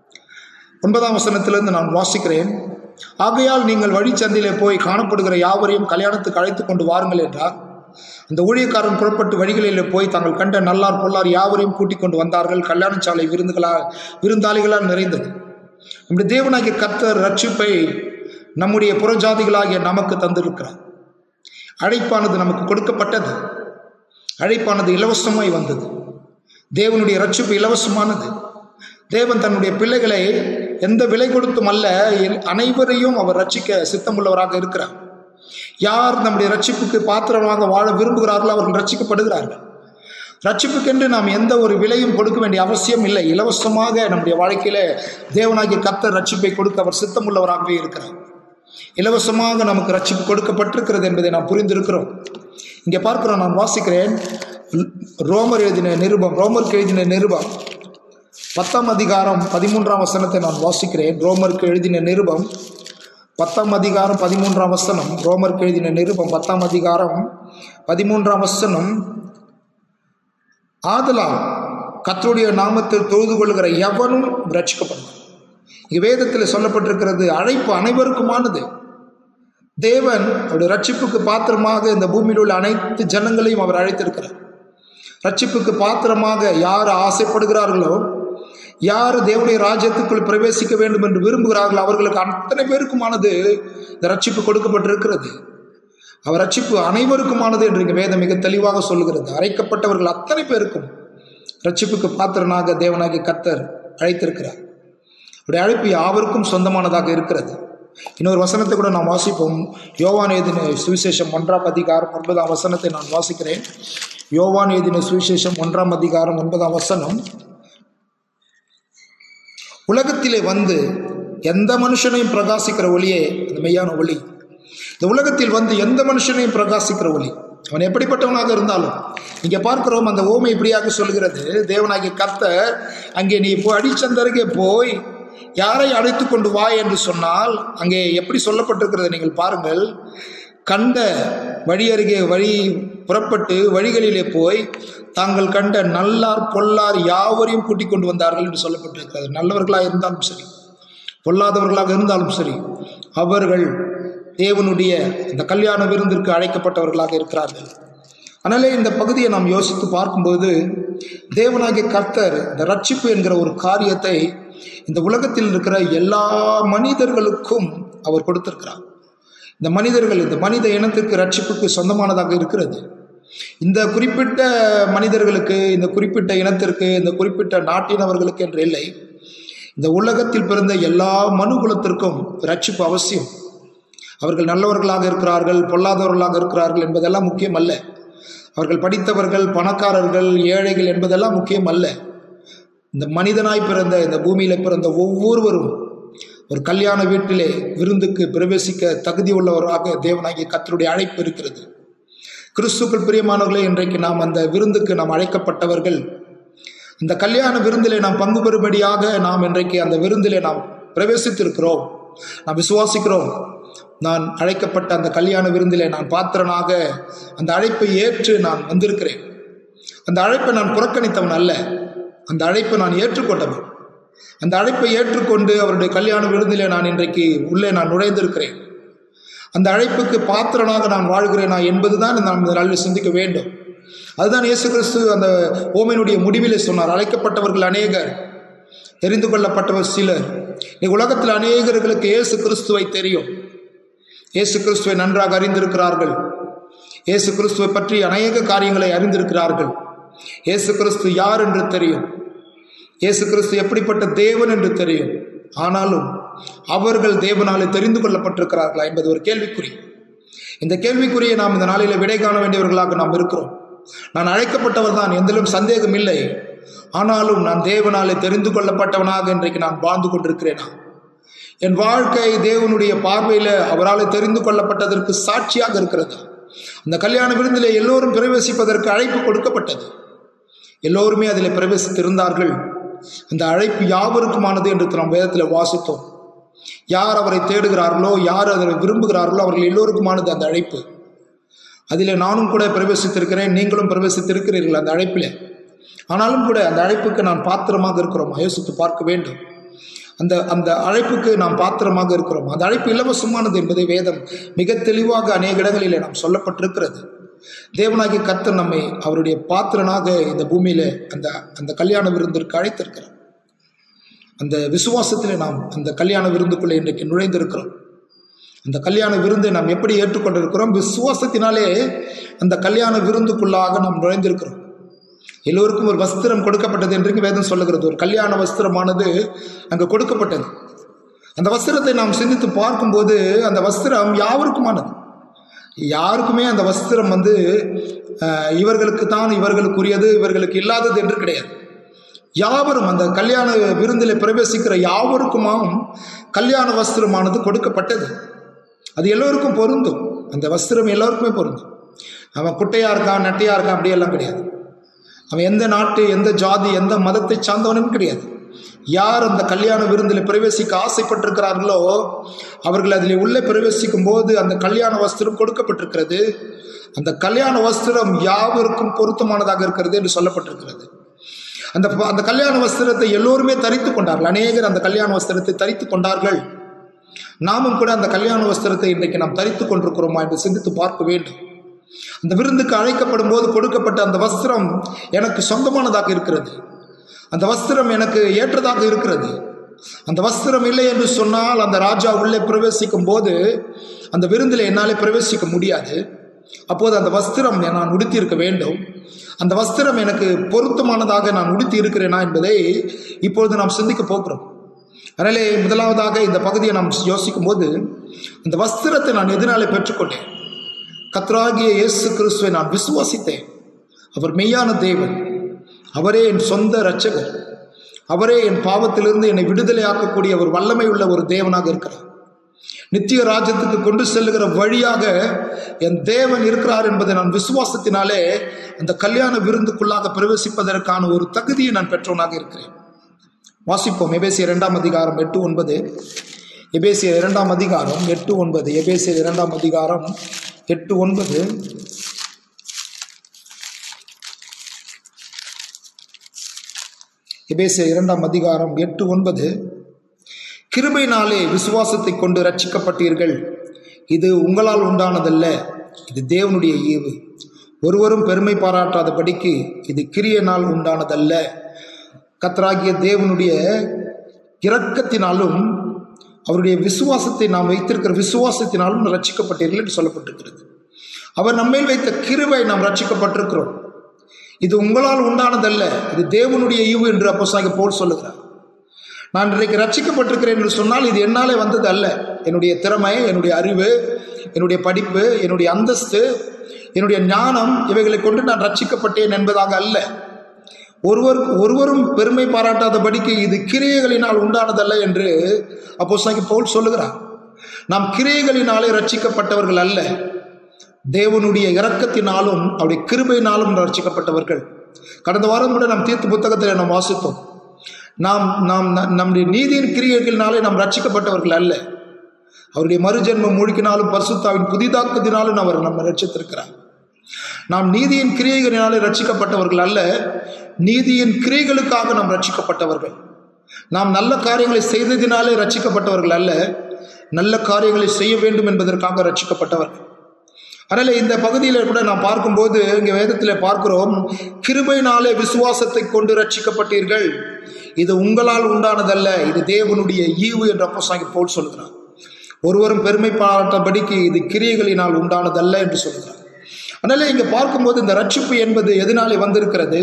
ஒன்பதாம் வசனத்திலிருந்து நான் வாசிக்கிறேன். ஆகையால் நீங்கள் வழிச்சந்திலே போய் காணப்படுகிற யாவரையும் கல்யாணத்துக்கு அழைத்து கொண்டு வாருங்கள் என்றார். அந்த ஊழியக்காரன் புறப்பட்டு வழிகளில் போய் தாங்கள் கண்ட நல்லார் பொல்லார் யாவரையும் கூட்டிக் கொண்டு வந்தார்கள். கல்யாண சாலை விருந்துகளால் விருந்தாளிகளால் நிறைந்தது. நம்முடைய தேவனாகிய கர்த்தர் ரட்சிப்பை நம்முடைய புறஜாதிகளாகிய நமக்கு தந்திருக்கிறார். அழைப்பானது நமக்கு கொடுக்கப்பட்டது. அழைப்பானது இலவசமாய் வந்தது. தேவனுடைய ரட்சிப்பு இலவசமானது. தேவன் தன்னுடைய பிள்ளைகளை எந்த விலை கொடுத்தும் அல்ல, அனைவரையும் அவர் ரட்சிக்க சித்தமுள்ளவராக இருக்கிறார். யார் நம்முடைய ரட்சிப்புக்கு பாத்திரமாக வாழ விரும்புகிறார்களோ அவர்கள் ரட்சிக்கப்படுகிறார்கள். ரட்சிப்புக்கென்று நாம் எந்த ஒரு விலையும் கொடுக்க வேண்டிய அவசியம் இல்லை. இலவசமாக நம்முடைய வாழ்க்கையில தேவனாகிய கர்த்தர் ரட்சிப்பை கொடுக்க அவர் சித்தமுள்ளவராகவே இருக்கிறார். இலவசமாக நமக்கு ரட்சிப்பு கொடுக்கப்பட்டிருக்கிறது என்பதை நாம் புரிந்திருக்கிறோம். இங்கே பார்க்கிறோம், நான் வாசிக்கிறேன். ரோமர் எழுதின நிருபம் ரோமருக்கு எழுதின நிருபம் பத்தாம் அதிகாரம் பதிமூன்றாம் வசனத்தை நான் வாசிக்கிறேன். ரோமருக்கு எழுதின நிருபம் பத்தாம் அதிகாரம் பதிமூன்றாம் வசனம். ரோமருக்கு எழுதின நிருபம் பத்தாம் அதிகாரம் பதிமூன்றாம் வசனம். ஆதலால் கர்த்தருடைய நாமத்தில் தொழுது கொள்கிற எவனும் ரட்சிக்கப்படுவான். வேதத்தில் சொல்லப்பட்டிருக்கிறது, அழைப்பு அனைவருக்குமானது. தேவன் அவருடைய ரட்சிப்புக்கு பாத்திரமாக இந்த பூமியில் உள்ள அனைத்து ஜனங்களையும் அவர் அழைத்திருக்கிறார். ரட்சிப்புக்கு பாத்திரமாக யார் ஆசைப்படுகிறார்களோ, யார் தேவனுடைய ராஜ்யத்துக்குள் பிரவேசிக்க வேண்டும் என்று விரும்புகிறார்களோ அவர்களுக்கு அத்தனை பேருக்குமானது இந்த ரட்சிப்பு கொடுக்கப்பட்டிருக்கிறது. அவர் ரட்சிப்பு அனைவருக்குமானது என்று இங்கே வேதம் மிக தெளிவாக சொல்லுகிறது. அழைக்கப்பட்டவர்கள் அத்தனை பேருக்கும் ரட்சிப்புக்கு பாத்திரனாக தேவனாகிய கர்த்தர் அழைத்திருக்கிறார். அவருடைய அழைப்பு யாவருக்கும் சொந்தமானதாக இருக்கிறது. இன்னொரு வசனத்தை கூட நாம் வாசிப்போம். யோவான் எழுதின சுவிசேஷம் ஒன்றாம் அதிகாரம் ஒன்பதாம் வசனத்தை நான் வாசிக்கிறேன். யோவான் எழுதின சுவிசேஷம் ஒன்றாம் அதிகாரம் ஒன்பதாம் வசனம். உலகத்திலே வந்து எந்த மனுஷனையும் பிரகாசிக்கிற ஒளியே அந்த மெய்யான ஒளி. இந்த உலகத்தில் வந்து எந்த மனுஷனையும் பிரகாசிக்கிற ஒளி, அவன் எப்படிப்பட்டவனாக இருந்தாலும். இங்கே பார்க்கிறோம், அந்த ஓமை இப்படியாக சொல்கிறது. தேவனாகிய கர்த்தர் அங்கே நீ போய் அடிச்சந்தருகே போய் யாரை அழைத்து கொண்டு வா என்று சொன்னால் அங்கே எப்படி சொல்லப்பட்டிருக்கிறது நீங்கள் பாருங்கள். கண்ட வழி அருகே வழி புறப்பட்டு வழிகளிலே போய் தாங்கள் கண்ட நல்லார் பொல்லார் யாவரையும் கூட்டிக் கொண்டு வந்தார்கள் என்று சொல்லப்பட்டிருக்கிறது. நல்லவர்களாக இருந்தாலும் சரி, பொல்லாதவர்களாக இருந்தாலும் சரி, அவர்கள் தேவனுடைய இந்த கல்யாண விருந்திற்கு அழைக்கப்பட்டவர்களாக இருக்கிறார்கள். அதனாலே இந்த பகுதியை நாம் யோசித்து பார்க்கும்போது தேவனாகிய கர்த்தர் இந்த ரட்சிப்பு என்கிற ஒரு காரியத்தை இந்த உலகத்தில் இருக்கிற எல்லா மனிதர்களுக்கும் அவர் கொடுத்திருக்கிறார். இந்த மனிதர்கள், இந்த மனித இனத்திற்கு ரட்சிப்புக்கு சொந்தமானதாக இருக்கிறது. இந்த குறிப்பிட்ட மனிதர்களுக்கு, இந்த குறிப்பிட்ட இனத்திற்கு, இந்த குறிப்பிட்ட நாட்டினவர்களுக்கு என்று இல்லை, இந்த உலகத்தில் பிறந்த எல்லா மனுகுலத்திற்கும் ரட்சிப்பு அவசியம். அவர்கள் நல்லவர்களாக இருக்கிறார்கள், பொல்லாதவர்களாக இருக்கிறார்கள் என்பதெல்லாம் முக்கியம் அல்ல. அவர்கள் படித்தவர்கள், பணக்காரர்கள், ஏழைகள் என்பதெல்லாம் முக்கியம் அல்ல. இந்த மனிதனாய் பிறந்த, இந்த பூமியில பிறந்த ஒவ்வொருவரும் ஒரு கல்யாண வீட்டிலே விருந்துக்கு பிரவேசிக்க தகுதி உள்ளவராக தேவனாகிய கர்த்தருடைய அழைப்பு இருக்கிறது. கிறிஸ்துவுக்குள் பிரியமானவர்களே, இன்றைக்கு நாம் அந்த விருந்துக்கு நாம் அழைக்கப்பட்டவர்கள். அந்த கல்யாண விருந்திலே நாம் பங்கு பெறும்படியாக நாம் இன்றைக்கு அந்த விருந்திலே நாம் பிரவேசித்திருக்கிறோம். நாம் விசுவாசிக்கிறோம், நான் அழைக்கப்பட்ட அந்த கல்யாண விருந்திலே நான் பாத்திரனாக அந்த அழைப்பை ஏற்று நான் வந்திருக்கிறேன். அந்த அழைப்பை நான் புறக்கணித்தவன் அல்ல, அந்த அழைப்பை நான் ஏற்றுக்கொண்டவன். அந்த அழைப்பை ஏற்றுக்கொண்டு அவருடைய கல்யாண விருந்திலே நான் இன்றைக்கு உள்ளே நான் நுழைந்திருக்கிறேன். அந்த அழைப்புக்கு பாத்திரனாக நான் வாழ்கிறேனா என்பதுதான் நாம் இந்த நாளில் சிந்திக்க வேண்டும். அதுதான் இயேசு கிறிஸ்து அந்த ஓமையினுடைய முடிவிலே சொன்னார். அழைக்கப்பட்டவர்கள் அநேகர், தெரிந்து கொள்ளப்பட்டவர் சிலர். உலகத்தில் அநேகர்களுக்கு இயேசு கிறிஸ்துவை தெரியும், இயேசு கிறிஸ்துவை நன்றாக அறிந்திருக்கிறார்கள், இயேசு கிறிஸ்துவை பற்றி அநேக காரியங்களை அறிந்திருக்கிறார்கள். இயேசு கிறிஸ்து யார் என்று தெரியும், இயேசு கிறிஸ்து எப்படிப்பட்ட தேவன் என்று தெரியும். ஆனாலும் அவர்கள் தேவனாலே தெரிந்து கொள்ளப்பட்டிருக்கிறார்களா என்பது ஒரு கேள்விக்குறி. இந்த கேள்விக்குறியை நாம் இந்த நாளில் விடை காண வேண்டியவர்களாக நாம் இருக்கிறோம். நான் அழைக்கப்பட்டவர் தான், எந்திலும் சந்தேகம் இல்லை. ஆனாலும் நான் தேவனாலே தெரிந்து கொள்ளப்பட்டவனாக இன்றைக்கு நான் வாழ்ந்து கொண்டிருக்கிறேனா? என் வாழ்க்கை தேவனுடைய பார்வையில அவரால் தெரிந்து கொள்ளப்பட்டதற்கு சாட்சியாக இருக்கிறது. அந்த கல்யாண விருந்திலே எல்லோரும் பிரவேசிப்பதற்கு அழைப்பு கொடுக்கப்பட்டது. எல்லோருமே அதில் பிரவேசித்திருந்தார்கள். அந்த அழைப்பு யாவருக்குமானது என்று நாம் வேதத்தில் வாசித்தோம். யார் அவரை தேடுகிறார்களோ, யார் அதை விரும்புகிறார்களோ அவர்கள் எல்லோருக்குமானது அந்த அழைப்பு. அதில் நானும் கூட பிரவேசித்திருக்கிறேன், நீங்களும் பிரவேசித்திருக்கிறீர்கள் அந்த அழைப்பில். ஆனாலும் கூட அந்த அழைப்புக்கு நான் பாத்திரமாக இருக்கிறோம், யோசித்து பார்க்க வேண்டும். அந்த அந்த அழைப்புக்கு நாம் பாத்திரமாக இருக்கிறோம். அந்த அழைப்பு இலவசமானது என்பதை வேதம் மிக தெளிவாக அநேக இடங்களிலே நாம் சொல்லப்பட்டிருக்கிறது. தேவனாகிய கர்த்தர் நம்மை அவருடைய பாத்திரனாக இந்த பூமியில அந்த அந்த கல்யாண விருந்திற்கு அழைத்திருக்கிறார். அந்த விசுவாசத்திலே நாம் அந்த கல்யாண விருந்துக்குள்ளே இன்றைக்கு நுழைந்திருக்கிறோம். அந்த கல்யாண விருந்தை நாம் எப்படி ஏற்றுக்கொண்டிருக்கிறோம்? விசுவாசத்தினாலே அந்த கல்யாண விருந்துக்குள்ளாக நாம் நுழைந்திருக்கிறோம். எல்லோருக்கும் ஒரு வஸ்திரம் கொடுக்கப்பட்டது என்று வேதம் சொல்லுகிறது. ஒரு கல்யாண வஸ்திரமானது அங்கு கொடுக்கப்பட்டது. அந்த வஸ்திரத்தை நாம் சிந்தித்து பார்க்கும்போது அந்த வஸ்திரம் யாவருக்குமானது. யாருக்குமே அந்த வஸ்திரம் வந்து இவர்களுக்கு தான், இவர்களுக்குரியது, இவர்களுக்கு இல்லாதது என்று கிடையாது. யாவரும் அந்த கல்யாண விருந்தில் பிரவேசிக்கிற யாவருக்குமாம் கல்யாண வஸ்திரமானது கொடுக்கப்பட்டது. அது எல்லோருக்கும் பொருந்தும். அந்த வஸ்திரம் எல்லோருக்குமே பொருந்தும். அவன் குட்டையா இருக்கான், நட்டையா இருக்கான் அப்படியெல்லாம் கிடையாது. அவன் எந்த நாட்டு, எந்த ஜாதி, எந்த மதத்தை சார்ந்தவனும் கிடையாது. யார் அந்த கல்யாண விருந்தில் பிரவேசிக்க ஆசைப்பட்டிருக்கிறார்களோ அவர்கள் அதில் உள்ளே பிரவேசிக்கும் போது அந்த கல்யாண வஸ்திரம் கொடுக்கப்பட்டிருக்கிறது. அந்த கல்யாண வஸ்திரம் யாவருக்கும் பொருத்தமானதாக இருக்கிறது என்று சொல்லப்பட்டிருக்கிறது. அந்த அந்த கல்யாண வஸ்திரத்தை எல்லோருமே தரித்து கொண்டார்கள். அநேகர் அந்த கல்யாண வஸ்திரத்தை தரித்து கொண்டார்கள். நாமும் கூட அந்த கல்யாண வஸ்திரத்தை இன்றைக்கு நாம் தரித்து கொண்டிருக்கிறோமா என்று சிந்தித்து பார்க்க வேண்டும். அந்த விருந்துக்கு அழைக்கப்படும் போது கொடுக்கப்பட்ட அந்த வஸ்திரம் எனக்கு சொந்தமானதாக இருக்கிறது. அந்த வஸ்திரம் எனக்கு ஏற்றதாக இருக்கிறது. அந்த வஸ்திரம் இல்லை என்று சொன்னால் அந்த ராஜா உள்ளே பிரவேசிக்கும் போது அந்த விருந்தில் என்னாலே பிரவேசிக்க முடியாது. அப்போது அந்த வஸ்திரம் நான் உடுத்தி இருக்க வேண்டும். அந்த வஸ்திரம் எனக்கு பொருத்தமானதாக நான் உடுத்தி இருக்கிறேனா என்பதை இப்பொழுது நாம் சிந்திக்க போகிறோம். அதனாலே முதலாவதாக இந்த பகுதியை நாம் யோசிக்கும் போது அந்த வஸ்திரத்தை நான் எதனாலே பெற்றுக்கொண்டேன்? கர்த்தராகிய இயேசு கிறிஸ்துவை நான் விசுவாசித்தேன். அவர் மெய்யான தேவன், அவரே என் சொந்த இரட்சகர், அவரே என் பாவத்திலிருந்து என்னை விடுதலை ஆக்கக்கூடிய ஒரு வல்லமை உள்ள ஒரு தேவனாக இருக்கிறார். நித்திய ராஜ்யத்துக்கு கொண்டு செல்லுகிற வழியாக என் தேவன் இருக்கிறார் என்பதை நான் விசுவாசத்தினாலே அந்த கல்யாண விருந்துக்குள்ளாக பிரவேசிப்பதற்கான ஒரு தகுதியை நான் பெற்றவனாக இருக்கிறேன். வாசிப்போம். எபேசியர் இரண்டாம் அதிகாரம் எட்டு ஒன்பது. எபேசியர் இரண்டாம் அதிகாரம் எட்டு ஒன்பது. எபேசியர் இரண்டாம் அதிகாரம் எட்டு ஒன்பது. எபேசியர் இரண்டாம் அதிகாரம் எட்டு ஒன்பது. கிருபையினாலே விசுவாசத்தை கொண்டு ரட்சிக்கப்பட்டீர்கள், இது உங்களால் உண்டானதல்ல, இது தேவனுடைய ஈவு, ஒருவரும் பெருமை பாராட்டாதபடிக்கு இது கிரியையினால் உண்டானதல்ல. கர்த்தராகிய தேவனுடைய இரக்கத்தினாலும் அவருடைய விசுவாசத்தை நாம் வைத்திருக்கிற விசுவாசத்தினாலும் ரட்சிக்கப்பட்டீர்கள் என்று சொல்லப்பட்டிருக்கிறது. அவர் நம்மேல் வைத்த கிருபை நாம் ரட்சிக்கப்பட்டிருக்கிறோம். இது உங்களால் உண்டானதல்ல, இது தேவனுடைய ஈவு என்று அப்போஸ்தலனாகிய பவுல் சொல்லுகிறார். நான் இன்றைக்கு ரட்சிக்கப்பட்டிருக்கிறேன் என்று சொன்னால் இது என்னாலே வந்தது அல்ல. என்னுடைய திறமை, என்னுடைய அறிவு, என்னுடைய படிப்பு, என்னுடைய அந்தஸ்து, என்னுடைய ஞானம், இவைகளை கொண்டு நான் ரட்சிக்கப்பட்டேன் என்பதாக அல்ல. ஒருவர் ஒருவரும் பெருமை பாராட்டாதபடிக்கு இது கிரியைகளினால் உண்டானதல்ல என்று அப்போஸ்தலனாகிய பவுல் சொல்லுகிறார். நாம் கிரியைகளினாலே ரட்சிக்கப்பட்டவர்கள் அல்ல, தேவனுடைய இரக்கத்தினாலும் அவருடைய கிருபையினாலும் ரட்சிக்கப்பட்டவர்கள். கடந்த வாரம் கூட நாம் தீர்த்து புத்தகத்தில் நாம் வாசித்தோம். நாம் நாம் நம்முடைய நீதியின் கிரியைகளினாலே நாம் ரட்சிக்கப்பட்டவர்கள் அல்ல, அவருடைய மறுஜென்மம் மூழ்கினாலும் பரிசுத்தாவின் புதிதாக்கத்தினாலும் அவர் நம்ம ரட்சித்திருக்கிறார். நாம் நீதியின் கிரியைகளினாலே ரட்சிக்கப்பட்டவர்கள் அல்ல, நீதியின் கிரியைகளுக்காக நாம் ரட்சிக்கப்பட்டவர்கள். நாம் நல்ல காரியங்களை செய்ததினாலே ரட்சிக்கப்பட்டவர்கள் அல்ல, நல்ல காரியங்களை செய்ய வேண்டும் என்பதற்காக ரட்சிக்கப்பட்டவர்கள். அதனால் இந்த பகுதியில் கூட நாம் பார்க்கும்போது இங்கே வேதத்தில் பார்க்கிறோம், கிருபையினாலே விசுவாசத்தை கொண்டு ரட்சிக்கப்பட்டீர்கள், இது உங்களால் உண்டானதல்ல, இது தேவனுடைய ஈவு என்று அப்போஸ்தலனாகிய பவுல் சொல்கிறார். ஒருவரும் பெருமை பாராட்டபடிக்கு இது கிரியைகளினால் உண்டானதல்ல என்று சொல்கிறார். அதனால இங்கே பார்க்கும்போது இந்த ரட்சிப்பு என்பது எதனாலே வந்திருக்கிறது,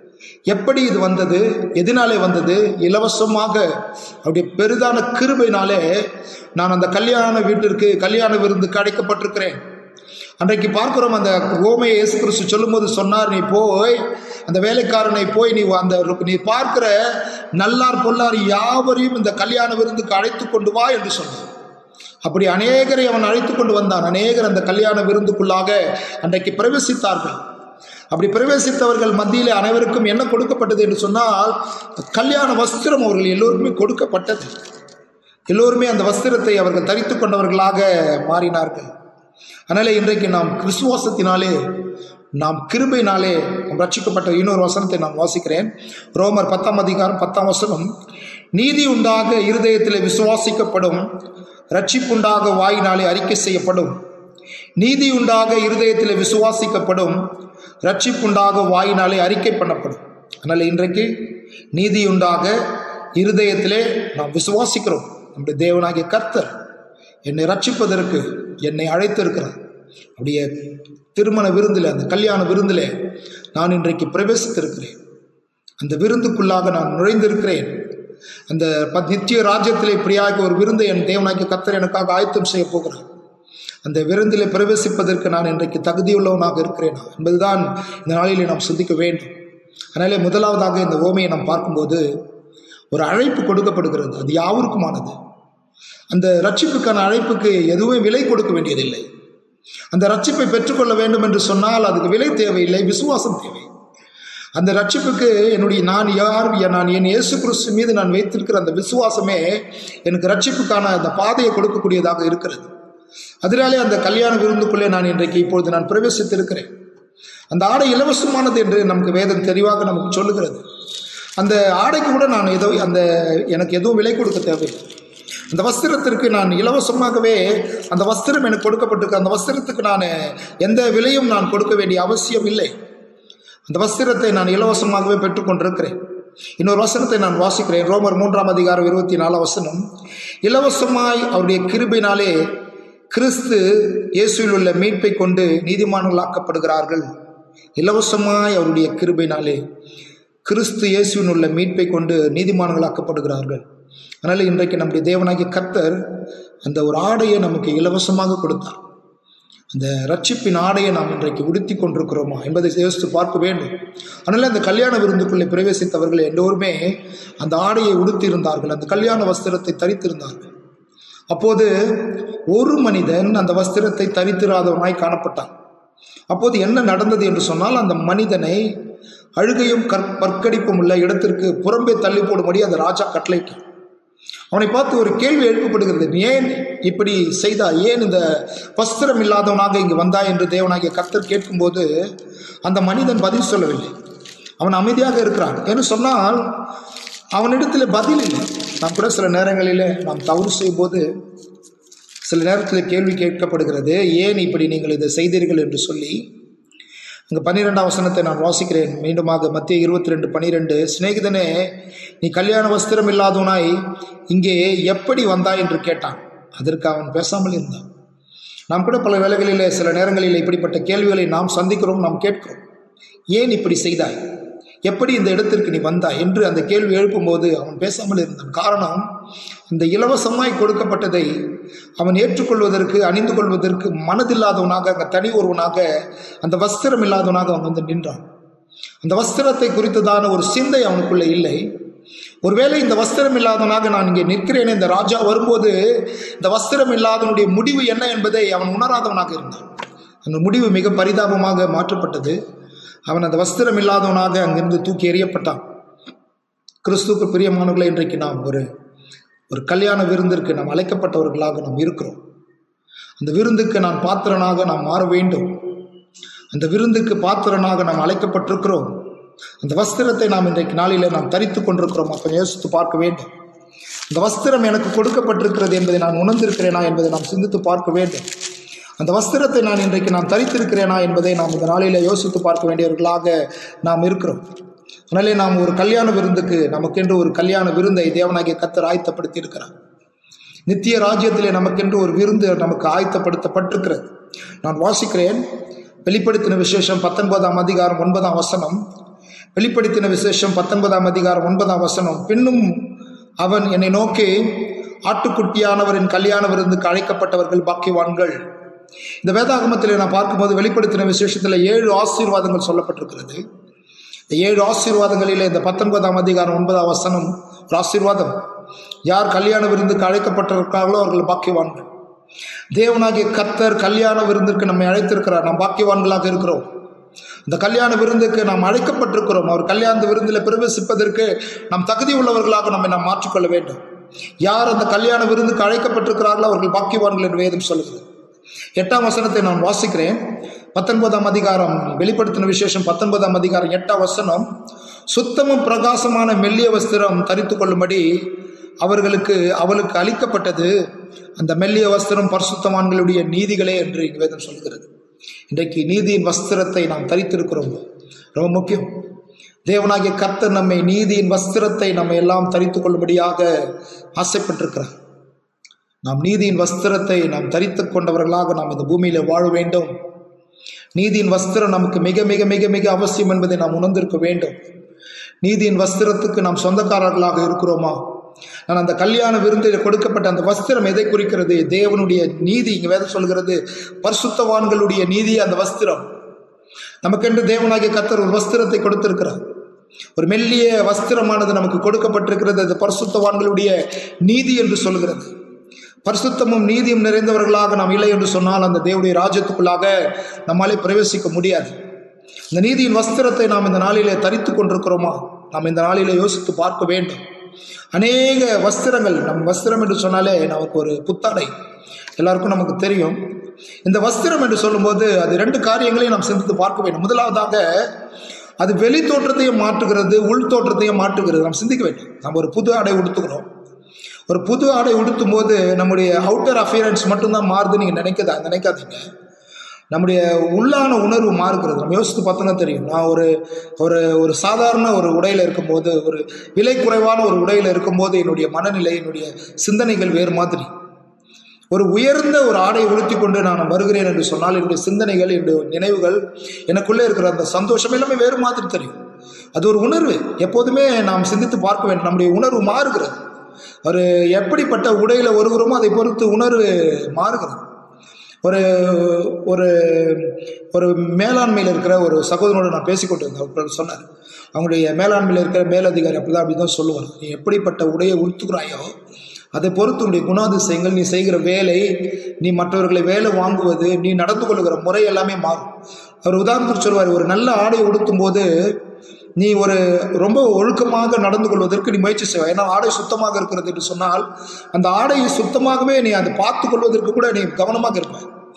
எப்படி இது வந்தது, எதனாலே வந்தது? இலவசமாக அவருடைய பெரிதான கிருபையினாலே நான் அந்த கல்யாண வீட்டிற்கு கல்யாண விருந்துக்கு அழைக்கப்பட்டிருக்கிறேன். அன்றைக்கு பார்க்கிறோம், அந்த ஓமையை இயேசு கிறிஸ்து சொல்லும் போது சொன்னார், நீ போய் அந்த வேலைக்காரனை போய் நீ அந்த நீ பார்க்கிற நல்லார் பொல்லார் யாவரையும் இந்த கல்யாண விருந்துக்கு அழைத்து கொண்டு வா என்று சொன்னார். அப்படி அநேகரை அவன் அழைத்து கொண்டு வந்தான். அநேகர் அந்த கல்யாண விருந்துக்குள்ளாக அன்றைக்கு பிரவேசித்தார்கள். அப்படி பிரவேசித்தவர்கள் மத்தியிலே அனைவருக்கும் என்ன கொடுக்கப்பட்டது என்று சொன்னால், கல்யாண வஸ்திரம் அவர்கள் எல்லோருமே கொடுக்கப்பட்டது. எல்லோருமே அந்த வஸ்திரத்தை அவர்கள் தரித்து கொண்டவர்களாக மாறினார்கள். அதனால இன்றைக்கு நாம் விசுவாசத்தினாலே, நாம் கிருபையினாலே நாம் ரட்சிக்கப்பட்ட இன்னொரு வசனத்தை நான் வாசிக்கிறேன். ரோமர் பத்தாம் அதிகாரம் பத்தாம் வசனம். நீதி உண்டாக இருதயத்திலே விசுவாசிக்கப்படும், ரட்சிப்புண்டாக வாயினாலே அறிக்கை செய்யப்படும். நீதி உண்டாக இருதயத்திலே விசுவாசிக்கப்படும், ரட்சிப்புண்டாக வாயினாலே அறிக்கை பண்ணப்படும். அதனால இன்றைக்கு நீதி உண்டாக இருதயத்திலே நாம் விசுவாசிக்கிறோம். நம்முடைய தேவனாகிய கர்த்தர் என்னை ரட்சிப்பதற்கு என்னை அழைத்திருக்கிறார். அப்படியே திருமண விருந்தில், அந்த கல்யாண விருந்தில் நான் இன்றைக்கு பிரவேசித்திருக்கிறேன். அந்த விருந்துக்குள்ளாக நான் நுழைந்திருக்கிறேன். அந்த நித்திய ராஜ்யத்திலே இப்படியாக ஒரு விருந்தை என் தேவனாகிய கர்த்தர் எனக்காக ஆயத்தம் செய்ய போகிறார். அந்த விருந்தில் பிரவேசிப்பதற்கு நான் இன்றைக்கு தகுதியுள்ளவனாக இருக்கிறேனா என்பதுதான் இந்த நாளிலே நாம் சிந்திக்க வேண்டும். அதனாலே முதலாவதாக இந்த ஓமையை நாம் பார்க்கும்போது ஒரு அழைப்பு கொடுக்கப்படுகிறது. அது யாவருக்குமானது. அந்த ரட்சிப்புக்கான அழைப்புக்கு எதுவும் விலை கொடுக்க வேண்டியதில்லை. அந்த ரட்சிப்பை பெற்றுக்கொள்ள வேண்டும் என்று சொன்னால் அதுக்கு விலை தேவையில்லை, விசுவாசம் தேவை. அந்த ரட்சிப்புக்கு என்னுடைய நான் யார், நான் என் இயேசு கிறிஸ்து மீது நான் வைத்திருக்கிற அந்த விசுவாசமே எனக்கு ரட்சிப்புக்கான அந்த பாதையை கொடுக்கக்கூடியதாக இருக்கிறது. அதனாலே அந்த கல்யாண விருந்துக்குள்ளே நான் இன்றைக்கு இப்பொழுது நான் பிரவேசித்திருக்கிறேன். அந்த ஆடை இலவசமானது என்று நமக்கு வேதம் தெளிவாக நமக்கு சொல்லுகிறது. அந்த ஆடைக்கு கூட நான் ஏதோ அந்த எனக்கு எதுவும் விலை கொடுக்க தேவையில்லை. அந்த வஸ்திரத்திற்கு நான் இலவசமாகவே அந்த வஸ்திரம் எனக்கு கொடுக்கப்பட்டிருக்கு. அந்த வஸ்திரத்துக்கு நான் எந்த விலையும் நான் கொடுக்க வேண்டிய அவசியம் இல்லை. அந்த வஸ்திரத்தை நான் இலவசமாகவே பெற்றுக்கொண்டிருக்கிறேன். இன்னொரு வசனத்தை நான் வாசிக்கிறேன். ரோமர் மூன்றாம் அதிகாரம் இருபத்தி நாலாம் வசனம். இலவசமாய் அவருடைய கிருபையினாலே கிறிஸ்து இயேசுவில் உள்ள மீட்பை கொண்டு நீதிமான்களாக்கப்படுகிறார்கள். இலவசமாய் அவருடைய கிருபையினாலே கிறிஸ்து இயேசுவில் உள்ள மீட்பை கொண்டு நீதிமான்களாக்கப்படுகிறார்கள். அதனால் இன்றைக்கு நம்முடைய தேவனாகிய கர்த்தர் அந்த ஒரு ஆடையை நமக்கு இலவசமாக கொடுத்தார். அந்த ரட்சிப்பின் ஆடையை நாம் இன்றைக்கு உடுத்தி கொண்டிருக்கிறோமா என்பதை யோசித்து பார்க்க வேண்டும். அதனால் அந்த கல்யாண விருந்துக்குள்ளே பிரவேசித்தவர்கள் எல்லோருமே அந்த ஆடையை உடுத்தியிருந்தார்கள், அந்த கல்யாண வஸ்திரத்தை தரித்திருந்தார்கள். அப்போது ஒரு மனிதன் அந்த வஸ்திரத்தை தரித்திராதவனாய் காணப்பட்டான். அப்போது என்ன நடந்தது என்று சொன்னால், அந்த மனிதனை அழுகையும் கற்கடிப்பும் உள்ள இடத்திற்கு புறம்பே தள்ளி போடும்படி அந்த ராஜா கட்டளையிட்டான். அவனை பார்த்து ஒரு கேள்வி எழுப்பப்படுகிறது. ஏன் இப்படி செய்தா, ஏன் இந்த வஸ்திரம் இல்லாதவனாக இங்கு வந்தாய் என்று தேவனாகிய கர்த்தர் கேட்கும்போது அந்த மனிதன் பதில் சொல்லவில்லை. அவன் அமைதியாக இருக்கிறான். என்று சொன்னால் அவனிடத்தில் பதில் இல்லை. நாம் கூட சில நேரங்களில் நாம் தவறு செய்யும் போது சில நேரத்தில் கேள்வி கேட்கப்படுகிறது, ஏன் இப்படி நீங்கள் இதை செய்தீர்கள் என்று சொல்லி. அங்கே பன்னிரெண்டாம் வசனத்தை நான் வாசிக்கிறேன் மீண்டுமாக. மத்திய இருபத்தி ரெண்டு பனிரெண்டு, சிநேகிதனே, நீ கல்யாண வஸ்திரம் இல்லாதவனாய் இங்கே எப்படி வந்தாய் என்று கேட்டான். அதற்கு அவன் பேசாமல் இருந்தான். நாம் கூட பல வேளைகளிலே சில நேரங்களில் இப்படிப்பட்ட கேள்விகளை நாம் சந்திக்கிறோம், நாம் கேட்கிறோம். ஏன் இப்படி செய்தாய், எப்படி இந்த இடத்திற்கு நீ வந்தாய் என்று அந்த கேள்வி எழுப்பும்போது அவன் பேசாமல் இருந்தான். காரணம், இந்த இலவசமாய் கொடுக்கப்பட்டதை அவன் ஏற்றுக்கொள்வதற்கு, அணிந்து கொள்வதற்கு மனதில்லாதவனாக, அங்கே தனி ஒருவனாக, அந்த வஸ்திரம் இல்லாதவனாக அவன் வந்து நின்றான். அந்த வஸ்திரத்தை குறித்ததான ஒரு சிந்தை அவனுக்குள்ளே இல்லை. ஒருவேளை இந்த வஸ்திரம் இல்லாதவனாக நான் இங்கே நிற்கிறேன், இந்த ராஜா வரும்போது இந்த வஸ்திரம் இல்லாதவனுடைய முடிவு என்ன என்பதை அவன் உணராதவனாக இருந்தான். அந்த முடிவு மிக பரிதாபமாக மாற்றப்பட்டது. அவன் அந்த வஸ்திரம் இல்லாதவனாக அங்கிருந்து தூக்கி எறியப்பட்டான். கிறிஸ்துவுக்கு பிரியமானவர்களை, இன்றைக்கு நாம் ஒரு ஒரு கல்யாண விருந்திற்கு நாம் அழைக்கப்பட்டவர்களாக நாம் இருக்கிறோம். அந்த விருந்துக்கு நான் பாத்திரனாக நாம் மாற வேண்டும். அந்த விருந்துக்கு பாத்திரனாக நாம் அழைக்கப்பட்டிருக்கிறோம். அந்த வஸ்திரத்தை நாம் இன்றைக்கு நாளில் நாம் தரித்து கொண்டிருக்கிறோம். அப்போ யோசித்து பார்க்க வேண்டும். அந்த வஸ்திரம் எனக்கு கொடுக்கப்பட்டிருக்கிறது என்பதை நான் உணர்ந்திருக்கிறேனா என்பதை நாம் சிந்தித்து பார்க்க வேண்டும். அந்த வஸ்திரத்தை நான் இன்றைக்கு நான் தரித்திருக்கிறேனா என்பதை நாம் இந்த நாளில் யோசித்து பார்க்க வேண்டியவர்களாக நாம் இருக்கிறோம். அதனாலே நாம் ஒரு கல்யாண விருந்துக்கு, நமக்கென்று ஒரு கல்யாண விருந்தை தேவனாகிய கர்த்தர் ஆயத்தப்படுத்தி இருக்கிறார். நித்திய ராஜ்யத்திலே நமக்கென்று ஒரு விருந்து நமக்கு ஆயத்தப்படுத்தப்பட்டிருக்கிறது. நான் வாசிக்கிறேன் வெளிப்படுத்தின விசேஷம் பத்தொன்பதாம் அதிகாரம் ஒன்பதாம் வசனம். வெளிப்படுத்தின விசேஷம் பத்தொன்பதாம் அதிகாரம் ஒன்பதாம் வசனம். பின்னும் அவன் என்னை நோக்கி, ஆட்டுக்குட்டியானவரின் கல்யாண விருந்துக்கு அழைக்கப்பட்டவர்கள் பாக்கியவான்கள். இந்த வேதாகமத்தில் நான் பார்க்கும்போது வெளிப்படுத்தின விசேஷத்தில் ஏழு ஆசீர்வாதங்கள் சொல்லப்பட்டிருக்கிறது. இந்த ஏழு ஆசீர்வாதங்களிலே இந்த பத்தொன்பதாம் அதிகாரம் ஒன்பதாம் வசனம் ஒரு ஆசீர்வாதம். யார் கல்யாண விருந்துக்கு அழைக்கப்பட்டிருக்கார்களோ அவர்கள் பாக்கியவான்கள். தேவனாகிய கர்த்தர் கல்யாண விருந்துக்கு நம்மை அழைத்திருக்கிறார். நாம் பாக்கியவான்களாக இருக்கிறோம். இந்த கல்யாண விருந்துக்கு நாம் அழைக்கப்பட்டிருக்கிறோம். அவர் கல்யாண விருந்தில் பிரவேசிப்பதற்கு நாம் தகுதி உள்ளவர்களாக நம்மை நாம் மாற்றிக்கொள்ள வேண்டும். யார் அந்த கல்யாண விருந்துக்கு அழைக்கப்பட்டிருக்கிறார்களோ அவர்கள் பாக்கியவான்கள் என்று வேதம் சொல்கிறது. எட்டாம் வசனத்தை நான் வாசிக்கிறேன். பத்தொன்பதாம் அதிகாரம் வெளிப்படுத்தின விசேஷம் பத்தொன்பதாம் அதிகாரம் எட்டாம் வசனம். சுத்தமும் பிரகாசமான மெல்லிய வஸ்திரம் தரித்து கொள்ளும்படி அவர்களுக்கு அவளுக்கு அளிக்கப்பட்டது. அந்த மெல்லிய வஸ்திரம் பரிசுத்தவான்களுடைய நீதிகளே என்று வேதம் சொல்கிறது. இன்றைக்கு நீதியின் வஸ்திரத்தை நாம் தரித்திருக்கிறோம். ரொம்ப முக்கியம். தேவனாகிய கர்த்தர் நம்மை நீதியின் வஸ்திரத்தை நம்ம எல்லாம் தரித்து கொள்ளும்படியாக ஆசைப்பட்டிருக்கிறார். நாம் நீதியின் வஸ்திரத்தை நாம் தரித்து கொண்டவர்களாக நாம் இந்த பூமியில வாழ வேண்டும். நீதியின் வஸ்திரம் நமக்கு மிக மிக மிக மிக அவசியம் என்பதை நாம் உணர்ந்திருக்க வேண்டும். நீதியின் வஸ்திரத்துக்கு நாம் சொந்தக்காரர்களாக இருக்கிறோமா? நான் அந்த கல்யாண விருந்தில் கொடுக்கப்பட்ட அந்த வஸ்திரம் எதை குறிக்கிறது? தேவனுடைய நீதி. இங்க வேதம் சொல்கிறது பரிசுத்தவான்களுடைய நீதி அந்த வஸ்திரம். நமக்கென்று தேவனாகிய கர்த்தர் ஒரு வஸ்திரத்தை கொடுத்திருக்கிறார். ஒரு மெல்லிய வஸ்திரமானது நமக்கு கொடுக்கப்பட்டிருக்கிறது. அது பரிசுத்தவான்களுடைய நீதி என்று சொல்கிறது. பரிசுத்தமும் நீதியும் நிறைந்தவர்களாக நாம் இல்லை என்று சொன்னால் அந்த தேவனுடைய ராஜ்யத்துக்குள்ளாக நம்மாலே பிரவேசிக்க முடியாது. இந்த நீதியின் வஸ்திரத்தை நாம் இந்த நாளிலே தரித்து கொண்டிருக்கிறோமா? நாம் இந்த நாளிலே யோசித்து பார்க்க வேண்டும். அநேக வஸ்திரங்கள், நம் வஸ்திரம் என்று சொன்னாலே நமக்கு ஒரு புத்தாடை எல்லாருக்கும் நமக்கு தெரியும். இந்த வஸ்திரம் என்று சொல்லும்போது அது ரெண்டு காரியங்களையும் நாம் சிந்தித்து பார்க்க வேண்டும். முதலாவதாக அது வெளி தோற்றத்தையும் மாற்றுகிறது, உள் தோற்றத்தையும் மாற்றுகிறது. நாம் சிந்திக்க வேண்டும். நம்ம ஒரு புது ஆடை உடுத்துக்கிறோம். ஒரு புது ஆடை உடுத்தும் போது நம்முடைய அவுட்டர் அஃபியரன்ஸ் மட்டும்தான் மாறுது நீங்கள் நினைக்கதா நினைக்காதீங்க. நம்முடைய உள்ளான உணர்வு மாறுகிறது. நம்ம யோசித்து பார்த்தோன்னா தெரியும். நான் ஒரு ஒரு ஒரு சாதாரண ஒரு உடையில் இருக்கும்போது, ஒரு விலை குறைவான ஒரு உடையில் இருக்கும்போது என்னுடைய மனநிலை, என்னுடைய சிந்தனைகள் வேறு மாதிரி. ஒரு உயர்ந்த ஒரு ஆடை உடுத்தி கொண்டு நான் வருகிறேன் என்று சொன்னால் என்னுடைய சிந்தனைகள், என்னுடைய நினைவுகள், எனக்குள்ளே இருக்கிற அந்த சந்தோஷம் எல்லாமே வேறு மாதிரி தெரியும். அது ஒரு உணர்வு. எப்போதுமே நாம் சிந்தித்து பார்க்க வேண்டும். நம்முடைய உணர்வு மாறுகிறது. ஒரு எப்படிப்பட்ட உடையில் வருகிறோமோ அதை பொறுத்து உணர்வு மாறுகிறது. ஒரு ஒரு ஒரு மேலாண்மையில் இருக்கிற ஒரு சகோதரனோடு நான் பேசிக்கொண்டு இருந்தேன். அவர் சொன்னார், அவங்களுடைய மேலாண்மையில் இருக்கிற மேலதிகாரி அப்படிதான் அப்படி தான் சொல்லுவார். நீ எப்படிப்பட்ட உடையை உடுத்துக்கிறாயோ அதை பொறுத்து உடைய குணாதிசயங்கள், நீ செய்கிற வேலை, நீ மற்றவர்களை வேலை வாங்குவது, நீ நடந்து கொள்கிற முறை எல்லாமே மாறும். அவர் உதாரணத்துக்கு சொல்வார், ஒரு நல்ல ஆடையை உடுத்தும் போது நீ ஒரு ரொம்ப ஒழுக்கமாக நடந்து கொள்வதற்கு நீ முயற்சி செய்வாய். ஏன்னா ஆடை சுத்தமாக இருக்கிறது என்று சொன்னால் அந்த ஆடையை சுத்தமாகவே நீ அதை பார்த்து கொள்வதற்கு கூட நீ கவனமாக இருப்பாய்.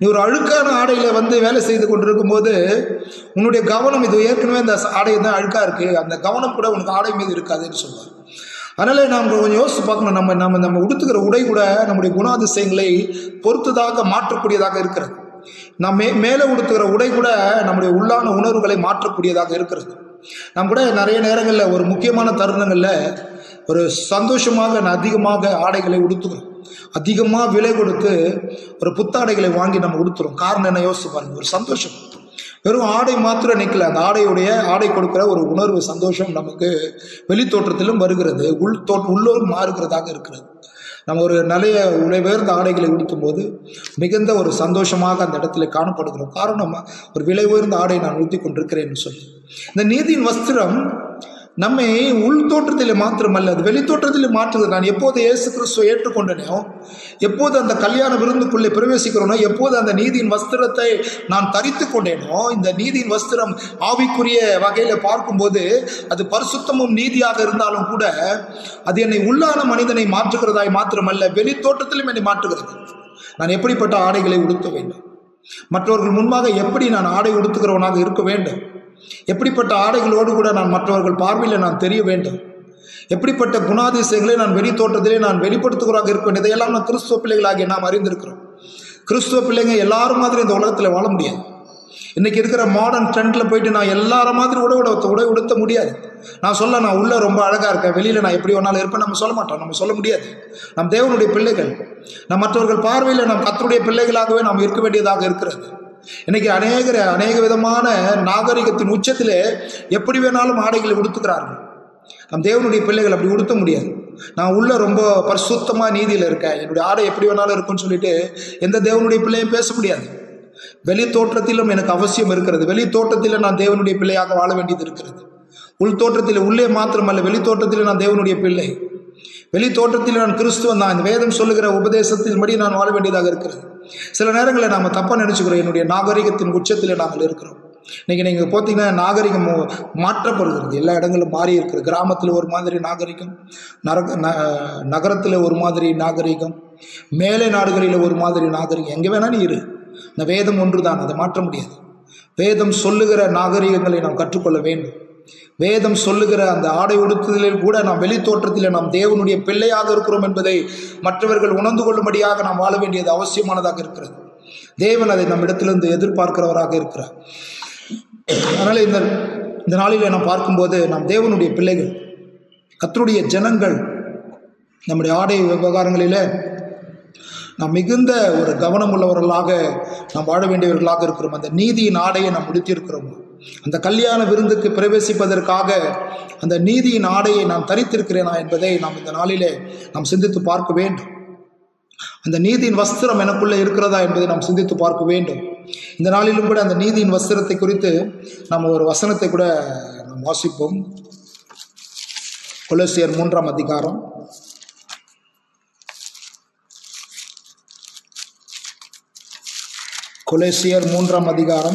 நீ ஒரு அழுக்கான ஆடையில் வந்து வேலை செய்து கொண்டிருக்கும் போது உன்னுடைய கவனம், இது ஏற்கனவே அந்த ஆடை தான் அழுக்காக இருக்குது, அந்த கவனம் கூட உனக்கு ஆடை மீது இருக்காதுன்னு சொல்லுவார். அதனால் நாம் கொஞ்சம் யோசித்து பார்க்கணும். நம்ம நம்ம நம்ம உடுத்துக்கிற உடை கூட நம்முடைய குணாதிசயங்களை பொறுத்ததாக மாற்றக்கூடியதாக இருக்கிறது. நாம் மே மேலே உடுத்துக்கிற உடை கூட நம்முடைய உள்ளான உணர்வுகளை மாற்றக்கூடியதாக இருக்கிறது. நம்ம கூட நிறைய நேரங்களில் ஒரு முக்கியமான தருணங்களில் ஒரு சந்தோஷமாக அதிகமாக ஆடைகளை உடுத்துக்கிறோம். அதிகமாக விலை கொடுத்து ஒரு புத்தாடைகளை வாங்கி நம்ம உடுத்துறோம். காரணம் என்ன யோசிச்சு பாருங்க. ஒரு சந்தோஷம். வெறும் ஆடை மாத்திரம் நிற்கல, அந்த ஆடையுடைய ஆடை கொடுக்கிற ஒரு உணர்வு, சந்தோஷம் நமக்கு வெளி தோற்றத்திலும் வருகிறது, உள் தோ உள்ளோரும் மாறுகிறதாக இருக்கிறது. நம்ம ஒரு நிறைய உயர்ந்த ஆடைகளை உடுத்தும் போது மிகுந்த ஒரு சந்தோஷமாக அந்த இடத்துல காணப்படுகிறோம். காரணம், ஒரு விலை உயர்ந்த ஆடை நான் உடுத்தி கொண்டிருக்கிறேன்னு சொல்லி. இந்த நீதியின் வஸ்திரம் நம்மை உள் தோற்றத்தில் மாத்திரமல்ல, அது வெளி தோற்றத்தில் மாற்றுது. நான் எப்போது இயேசு கிறிஸ்துவை ஏற்றுக்கொண்டனோ, எப்போது அந்த கல்யாண விருந்துக்குள்ளே பிரவேசிக்கிறோனோ, எப்போது அந்த நீதியின் வஸ்திரத்தை நான் தரித்து கொண்டேனோ, இந்த நீதியின் வஸ்திரம் ஆவிக்குரிய வகையில் பார்க்கும்போது அது பரிசுத்தமும் நீதியாக இருந்தாலும் கூட அது என்னை உள்ளான மனிதனை மாற்றுகிறதாய் மாத்திரமல்ல, வெளி தோற்றத்திலும் என்னை மாற்றுகிறது. நான் எப்படிப்பட்ட ஆடைகளை உடுத்த வேண்டும், மற்றவர்கள் முன்பாக எப்படி நான் ஆடை உடுத்துகிறவனாக இருக்க வேண்டும், எப்படிப்பட்ட ஆடைகளோடு கூட நான் மற்றவர்கள் பார்வையில் நான் தெரிய வேண்டும், எப்படிப்பட்ட குணாதிசயங்களை நான் வெளி தோற்றத்திலே நான் வெளிப்படுத்துகிறதாக இருக்க வேண்டும். இதையெல்லாம் நான் கிறிஸ்துவ பிள்ளைகளாகிய நாம் அறிந்திருக்கிறோம். கிறிஸ்துவ பிள்ளைங்க எல்லாரும் மாதிரி இந்த உலகத்தில் வாழ முடியாது. இன்னைக்கு இருக்கிற மாடர்ன் ட்ரெண்டில் போயிட்டு நான் எல்லாரும் மாதிரி உடை உட உடை உடுத்த முடியாது. நான் சொல்ல, நான் உள்ள ரொம்ப அழகாக இருக்கேன், வெளியில் நான் எப்படி வேணாலும் இருப்பேன் நம்ம சொல்ல மாட்டோம். நம்ம சொல்ல முடியாது. நம் தேவனுடைய பிள்ளைகள், நம் மற்றவர்கள் பார்வையில் நம் கர்த்தருடைய பிள்ளைகளாகவே நாம் இருக்க வேண்டியதாக இருக்கிறது. இன்னைக்கு அநேக அநேக விதமான நாகரிகத்தின் உச்சத்திலே எப்படி வேணாலும் ஆடைகளை உடுத்துக்கிறார்கள். நம் தேவனுடைய பிள்ளைகள் அப்படி உடுத்த முடியாது. நான் உள்ள ரொம்ப பரிசுத்தமாக நீதியில் இருக்கேன், என்னுடைய ஆடை எப்படி வேணாலும் இருக்குன்னு சொல்லிட்டு எந்த தேவனுடைய பிள்ளையும் பேச முடியாது. வெளி தோற்றத்திலும் எனக்கு அவசியம் இருக்கிறது. வெளி தோற்றத்தில் நான் தேவனுடைய பிள்ளையாக வாழ வேண்டியது இருக்கிறது. உள் தோற்றத்தில், உள்ளே மாத்திரமல்ல, வெளி தோற்றத்தில் நான் தேவனுடைய பிள்ளை. வெளி தோற்றத்தில் நான் கிறிஸ்துவன் தான். இந்த வேதம் சொல்லுகிற உபதேசத்தின் படி நான் வாழ வேண்டியதாக இருக்கிறது. சில நேரங்களில் நாம் தப்பாக நினச்சிக்கிறோம், என்னுடைய நாகரிகத்தின் உச்சத்தில் நாங்கள் இருக்கிறோம். இன்றைக்கி நீங்கள் பார்த்தீங்கன்னா நாகரிகம் மாற்றப்படுகிறது, எல்லா இடங்களும் மாறி இருக்குது. கிராமத்தில் ஒரு மாதிரி நாகரிகம், நரக நகரத்தில் ஒரு மாதிரி நாகரிகம், மேலை நாடுகளில் ஒரு மாதிரி நாகரிகம். எங்கே வேணாலும் இரு, இந்த வேதம் ஒன்று தான், அதை மாற்ற முடியாது. வேதம் சொல்லுகிற நாகரிகங்களை நாம் கற்றுக்கொள்ள வேண்டும். வேதம் சொல்லுகிற அந்த ஆடை உடுத்துதலில் கூட நாம் வெளி தோற்றத்தில் நாம் தேவனுடைய பிள்ளையாக இருக்கிறோம் என்பதை மற்றவர்கள் உணர்ந்து கொள்ளும்படியாக நாம் வாழ வேண்டியது அவசியமானதாக இருக்கிறது. தேவன் அதை நம் இடத்திலிருந்து எதிர்பார்க்கிறவராக இருக்கிறார். அதனால் இந்த இந்த நாளில் நாம் பார்க்கும்போது நாம் தேவனுடைய பிள்ளைகள், கர்த்தருடைய ஜனங்கள், நம்முடைய ஆடை விவகாரங்களில் நாம் மிகுந்த ஒரு கவனம் உள்ளவர்களாக நாம் வாழ வேண்டியவர்களாக இருக்கிறோம். அந்த நீதியின் ஆடையை நாம் உடுத்தியிருக்கிறோம். அந்த கல்யாண விருந்துக்கு பிரவேசிப்பதற்காக அந்த நீதியின் ஆடையை நான் தரித்திருக்கிறேனா என்பதை நாம் இந்த நாளிலே நாம் சிந்தித்து பார்க்க வேண்டும். அந்த நீதியின் வஸ்திரம் எனக்குள்ளே இருக்கிறதா என்பதை நாம் சிந்தித்து பார்க்க வேண்டும். இந்த நாளிலும் கூட அந்த நீதியின் வஸ்திரத்தை குறித்து நாம் ஒரு வசனத்தை கூட நாம் வாசிப்போம். கொலோசியர் மூன்றாம் அதிகாரம் கொலோசியர் மூன்றாம் அதிகாரம்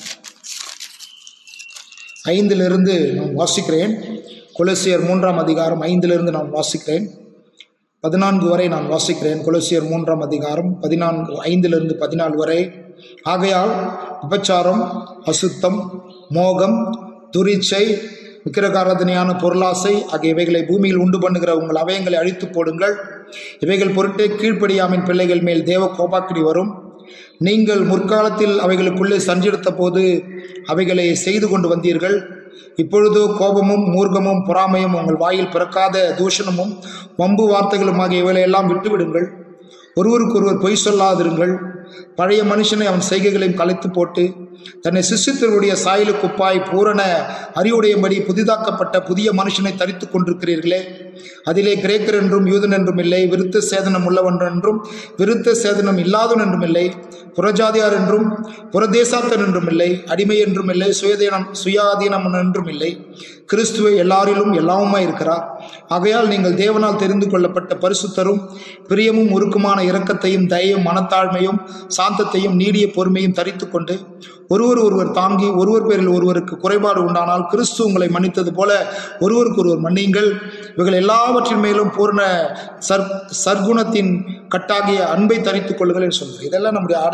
ஐந்திலிருந்து நான் வாசிக்கிறேன். கொலோசியர் மூன்றாம் அதிகாரம் ஐந்திலிருந்து நான் வாசிக்கிறேன், பதினான்கு வரை நான் வாசிக்கிறேன். கொலோசியர் மூன்றாம் அதிகாரம் பதினான்கு ஐந்திலிருந்து பதினாலு வரை. ஆகையால் விபச்சாரம், அசுத்தம், மோகம், துரிச்சை, விக்கிரகாராதனையான பொருளாசை ஆகியவைகளை பூமியில் உண்டு பண்ணுகிற உங்கள் அவயங்களை அழித்து போடுங்கள். இவைகள் பொருட்டே கீழ்ப்படியாமின் பிள்ளைகள் மேல் தேவ கோபாக்கினி வரும். நீங்கள் முற்காலத்தில் அவைகளுக்குள்ளே சஞ்சரித்த போது அவைகளை செய்து கொண்டு வந்தீர்கள். இப்பொழுதோ கோபமும் மூர்க்கமும் பொறாமையும் உங்கள் வாயில் பிறக்காத தூஷணமும் வம்பு வார்த்தைகளும் ஆகிய இவைகளை எல்லாம் விட்டுவிடுங்கள். ஒருவருக்கொருவர் பொய் சொல்லாதிருங்கள். பழைய மனுஷனை அவன் செய்கைகளையும் கலைத்து போட்டு தன்னை சிருஷ்டித்தவருடைய சாயலுக்கு ஒப்பாய் பூரண அறிவுடையபடி புதிதாக்கப்பட்ட புதிய மனுஷனை தரித்து கொண்டிருக்கிறீர்களே. அதிலே கிரேக்கர் என்றும் யூதன் என்றும் இல்லை, விருத்த சேதனம் உள்ளவன் என்றும் விருத்த சேதனம் இல்லாதவன் என்றும் இல்லை, புறஜாதியார் என்றும் புறதேசாத்தன் என்றும் இல்லை, அடிமை என்றும் இல்லை, சுயதீனம் சுயாதீனம் என்றும் இல்லை, கிறிஸ்துவை எல்லாரிலும் எல்லாவுமாய் இருக்கிறார். ஆகையால் நீங்கள் தேவனால் தெரிந்து கொள்ளப்பட்ட பரிசுத்தரும் பிரியமும் உருக்குமான இரக்கத்தையும் தயையும் மனத்தாழ்மையும் சாந்தத்தையும் நீடிய பொறுமையும் தரித்து கொண்டு ஒருவர் ஒருவர் தாங்கி ஒருவர் பேரில் ஒருவருக்கு குறைபாடு உண்டானால் கிறிஸ்து உங்களை மன்னித்தது போல ஒருவருக்கு ஒருவர் மன்னியுங்கள். இவர்கள் எல்லாவற்றின் மேலும் பூர்ண சர் சர்க்குணத்தின் கட்டாகிய அன்பை தரித்துக் கொள்ளுங்கள் என்று சொல்கிறார். இதெல்லாம் நம்முடைய ஆடைகள்.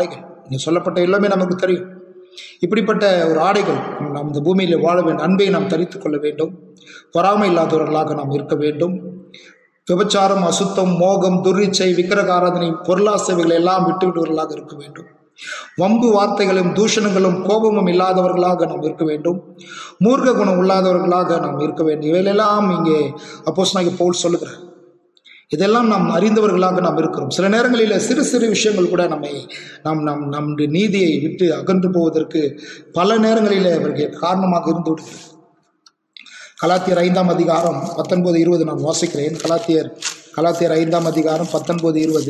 இங்கே சொல்லப்பட்ட எல்லாமே நமக்கு தெரியும். இப்படிப்பட்ட ஒரு ஆடைகள் நாம் இந்த பூமியில் வாழ வேண்டும். அன்பை நாம் தரித்து கொள்ள வேண்டும். பொறாமை இல்லாதவர்களாக நாம் இருக்க வேண்டும். விபச்சாரம், அசுத்தம், மோகம், துர்ரிச்சை, விக்கிரக ஆராதனை, பொருளாசைகள் எல்லாம் விட்டுவிடுவர்களாக இருக்க வேண்டும். வம்பு வார்த்தைகளும் தூஷணங்களும் கோபமும் இல்லாதவர்களாக நாம் இருக்க வேண்டும். மூர்க்க குணம் இல்லாதவர்களாக நாம் இருக்க வேண்டும். இவையெல்லாம் இங்கே அப்போஸ்தலனாகிய பவுல் சொல்லுகிறார். இதெல்லாம் நாம் அறிந்தவர்களாக நாம் இருக்கிறோம். சில நேரங்களில் சிறு சிறு விஷயங்கள் கூட நம்மை நாம் நம் நம்முடைய நீதியை விட்டு அகன்று போவதற்கு பல நேரங்களில் அவர்கள் காரணமாக இருந்து விடுகிறது. கலாத்தியர் ஐந்தாம் அதிகாரம் பத்தொன்பது இருபது நான் வாசிக்கிறேன். கலாத்தியர் கலாத்தியர் ஐந்தாம் அதிகாரம் பத்தொன்பது இருபது.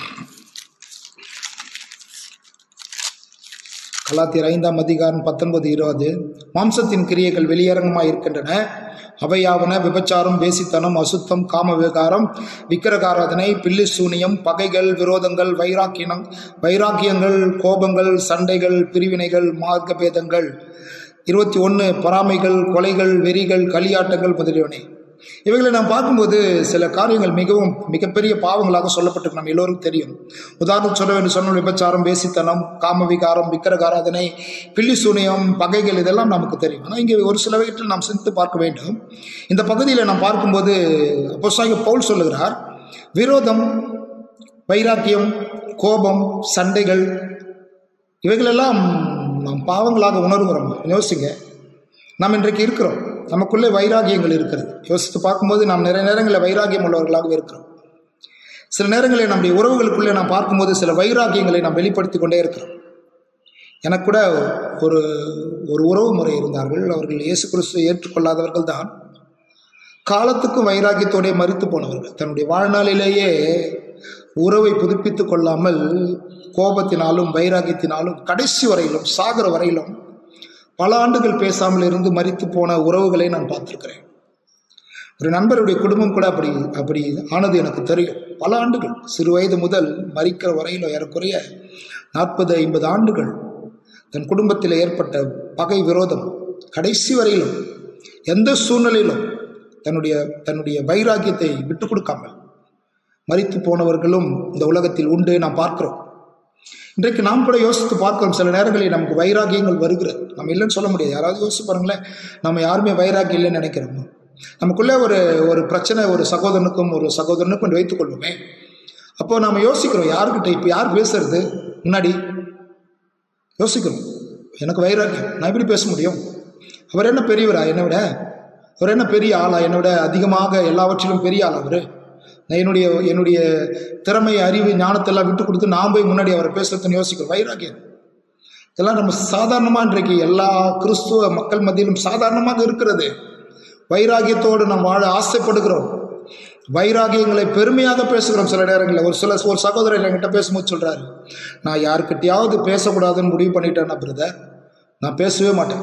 கலாத்தியர் ஐந்தாம் அதிகாரம் பத்தொன்பது இருபது. மாம்சத்தின் கிரியைகள் வெளியரங்கமாக இருக்கின்றன. அவையாவன விபச்சாரம், வேசித்தனம், அசுத்தம், காம விகாரம், விக்கிரகாராதனை, பில்லி சூனியம், பகைகள், விரோதங்கள், வைராக்கியம் வைராக்கியங்கள், கோபங்கள், சண்டைகள், பிரிவினைகள், மார்க்க பேதங்கள். இருபத்தி ஒன்று பொறாமைகள், கொலைகள், வெறிகள், களியாட்டங்கள் முதலியவனே. இவைகளை நாம் பார்க்கும்போது சில காரியங்கள் மிகவும் மிகப்பெரிய பாவங்களாக சொல்லப்பட்டிருக்கு. நம்ம எல்லோருக்கும் தெரியும். உதாரணம் சொல்ல வேண்டும் சொன்ன விபச்சாரம், வேசித்தனம், காமவிகாரம், விக்கிரகாராதனை, பில்லி சூனியம், பகைகள், இதெல்லாம் நமக்கு தெரியும். ஆனால் இங்கே ஒரு சில வகையில் நாம் சிந்தித்து பார்க்க வேண்டும். இந்த பகுதியில் நாம் பார்க்கும்போது அப்போஸ்தலனாகிய பவுல் சொல்லுகிறார், விரோதம், வைராக்கியம், கோபம், சண்டைகள், இவைகளெல்லாம் நாம் பாவங்களாக உணர்கிறோம். யோசிங்க, நாம் இன்றைக்கு இருக்கிறோம், நமக்குள்ளே வைராகியங்கள் இருக்கிறது. யோசித்து பார்க்கும்போது நாம் நிறைய நேரங்களில் வைராகியம் உள்ளவர்களாகவே இருக்கிறோம். சில நேரங்களில் நம்முடைய உறவுகளுக்குள்ளே நாம் பார்க்கும்போது சில வைராகியங்களை நாம் வெளிப்படுத்தி கொண்டே இருக்கிறோம். எனக்கு கூட ஒரு ஒரு உறவு முறை இருந்தார்கள். அவர்கள் இயேசு கிறிஸ்துவை ஏற்றுக்கொள்ளாதவர்கள் தான். காலத்துக்கும் வைராகியத்தோடே மரித்து போனவர்கள். தன்னுடைய வாழ்நாளிலேயே உறவை புதுப்பித்து கொள்ளாமல் கோபத்தினாலும் வைராகியத்தினாலும் கடைசி வரையிலும் சாகர வரையிலும் பல ஆண்டுகள் பேசாமல் இருந்து மரித்து போன உறவுகளை நான் பார்த்திருக்கிறேன். ஒரு நண்பருடைய குடும்பம் கூட அப்படி அப்படி ஆனது எனக்கு தெரியும். பல ஆண்டுகள், சிறு வயது முதல் மரிக்கிற வரையிலும் ஏறக்குறைய நாற்பது ஐம்பது ஆண்டுகள் தன் குடும்பத்தில் ஏற்பட்ட பகை, விரோதம் கடைசி வரையிலும் எந்த சூழ்நிலையிலும் தன்னுடைய தன்னுடைய வைராக்கியத்தை விட்டு கொடுக்காமல் மரித்து போனவர்களும் இந்த உலகத்தில் உண்டு, நாம் பார்க்கிறோம். இன்றைக்கு நாம் கூட யோசித்து பார்க்கிறோம். சில நேரங்களில் நமக்கு வைராகியங்கள் வருகிறது. நம்ம இல்லைன்னு சொல்ல முடியாது. யாராவது யோசிச்சு பாருங்களேன், நம்ம யாருமே வைராகியம் இல்லைன்னு நினைக்கிறோம். நமக்குள்ளே ஒரு ஒரு பிரச்சனை ஒரு சகோதரனுக்கும் ஒரு சகோதரனுக்கும் வைத்துக் கொள்வோமே, அப்போ நம்ம யோசிக்கிறோம், யாருக்கிட்ட இப்போ யார் பேசுறது முன்னாடி யோசிக்கிறோம். எனக்கு வைராகியம், நான் எப்படி பேச முடியும்? அவர் என்ன பெரியவரா என்னை விட? அவர் என்ன பெரிய ஆளா என்னை விட? அதிகமாக எல்லாவற்றிலும் பெரிய ஆள் அவர். நான் என்னுடைய என்னுடைய திறமை, அறிவு, ஞானத்தெல்லாம் விட்டு கொடுத்து நான் போய் முன்னாடி அவரை பேசுறதுன்னு யோசிக்கிறோம். வைராகியம் இதெல்லாம் நம்ம சாதாரணமாக இன்றைக்கு எல்லா கிறிஸ்துவ மக்கள் மத்தியிலும் சாதாரணமாக இருக்கிறது. வைராகியத்தோடு நாம் வாழ ஆசைப்படுகிறோம். வைராகியங்களை பெருமையாக பேசுகிறோம். சில நேரங்களில் ஒரு சில ஒரு சகோதரர் என்கிட்ட பேசும்போது சொல்கிறாரு, நான் யாருக்கிட்டையாவது பேசக்கூடாதுன்னு முடிவு பண்ணிட்டேன்னா பிரதர், நான் பேசவே மாட்டேன்,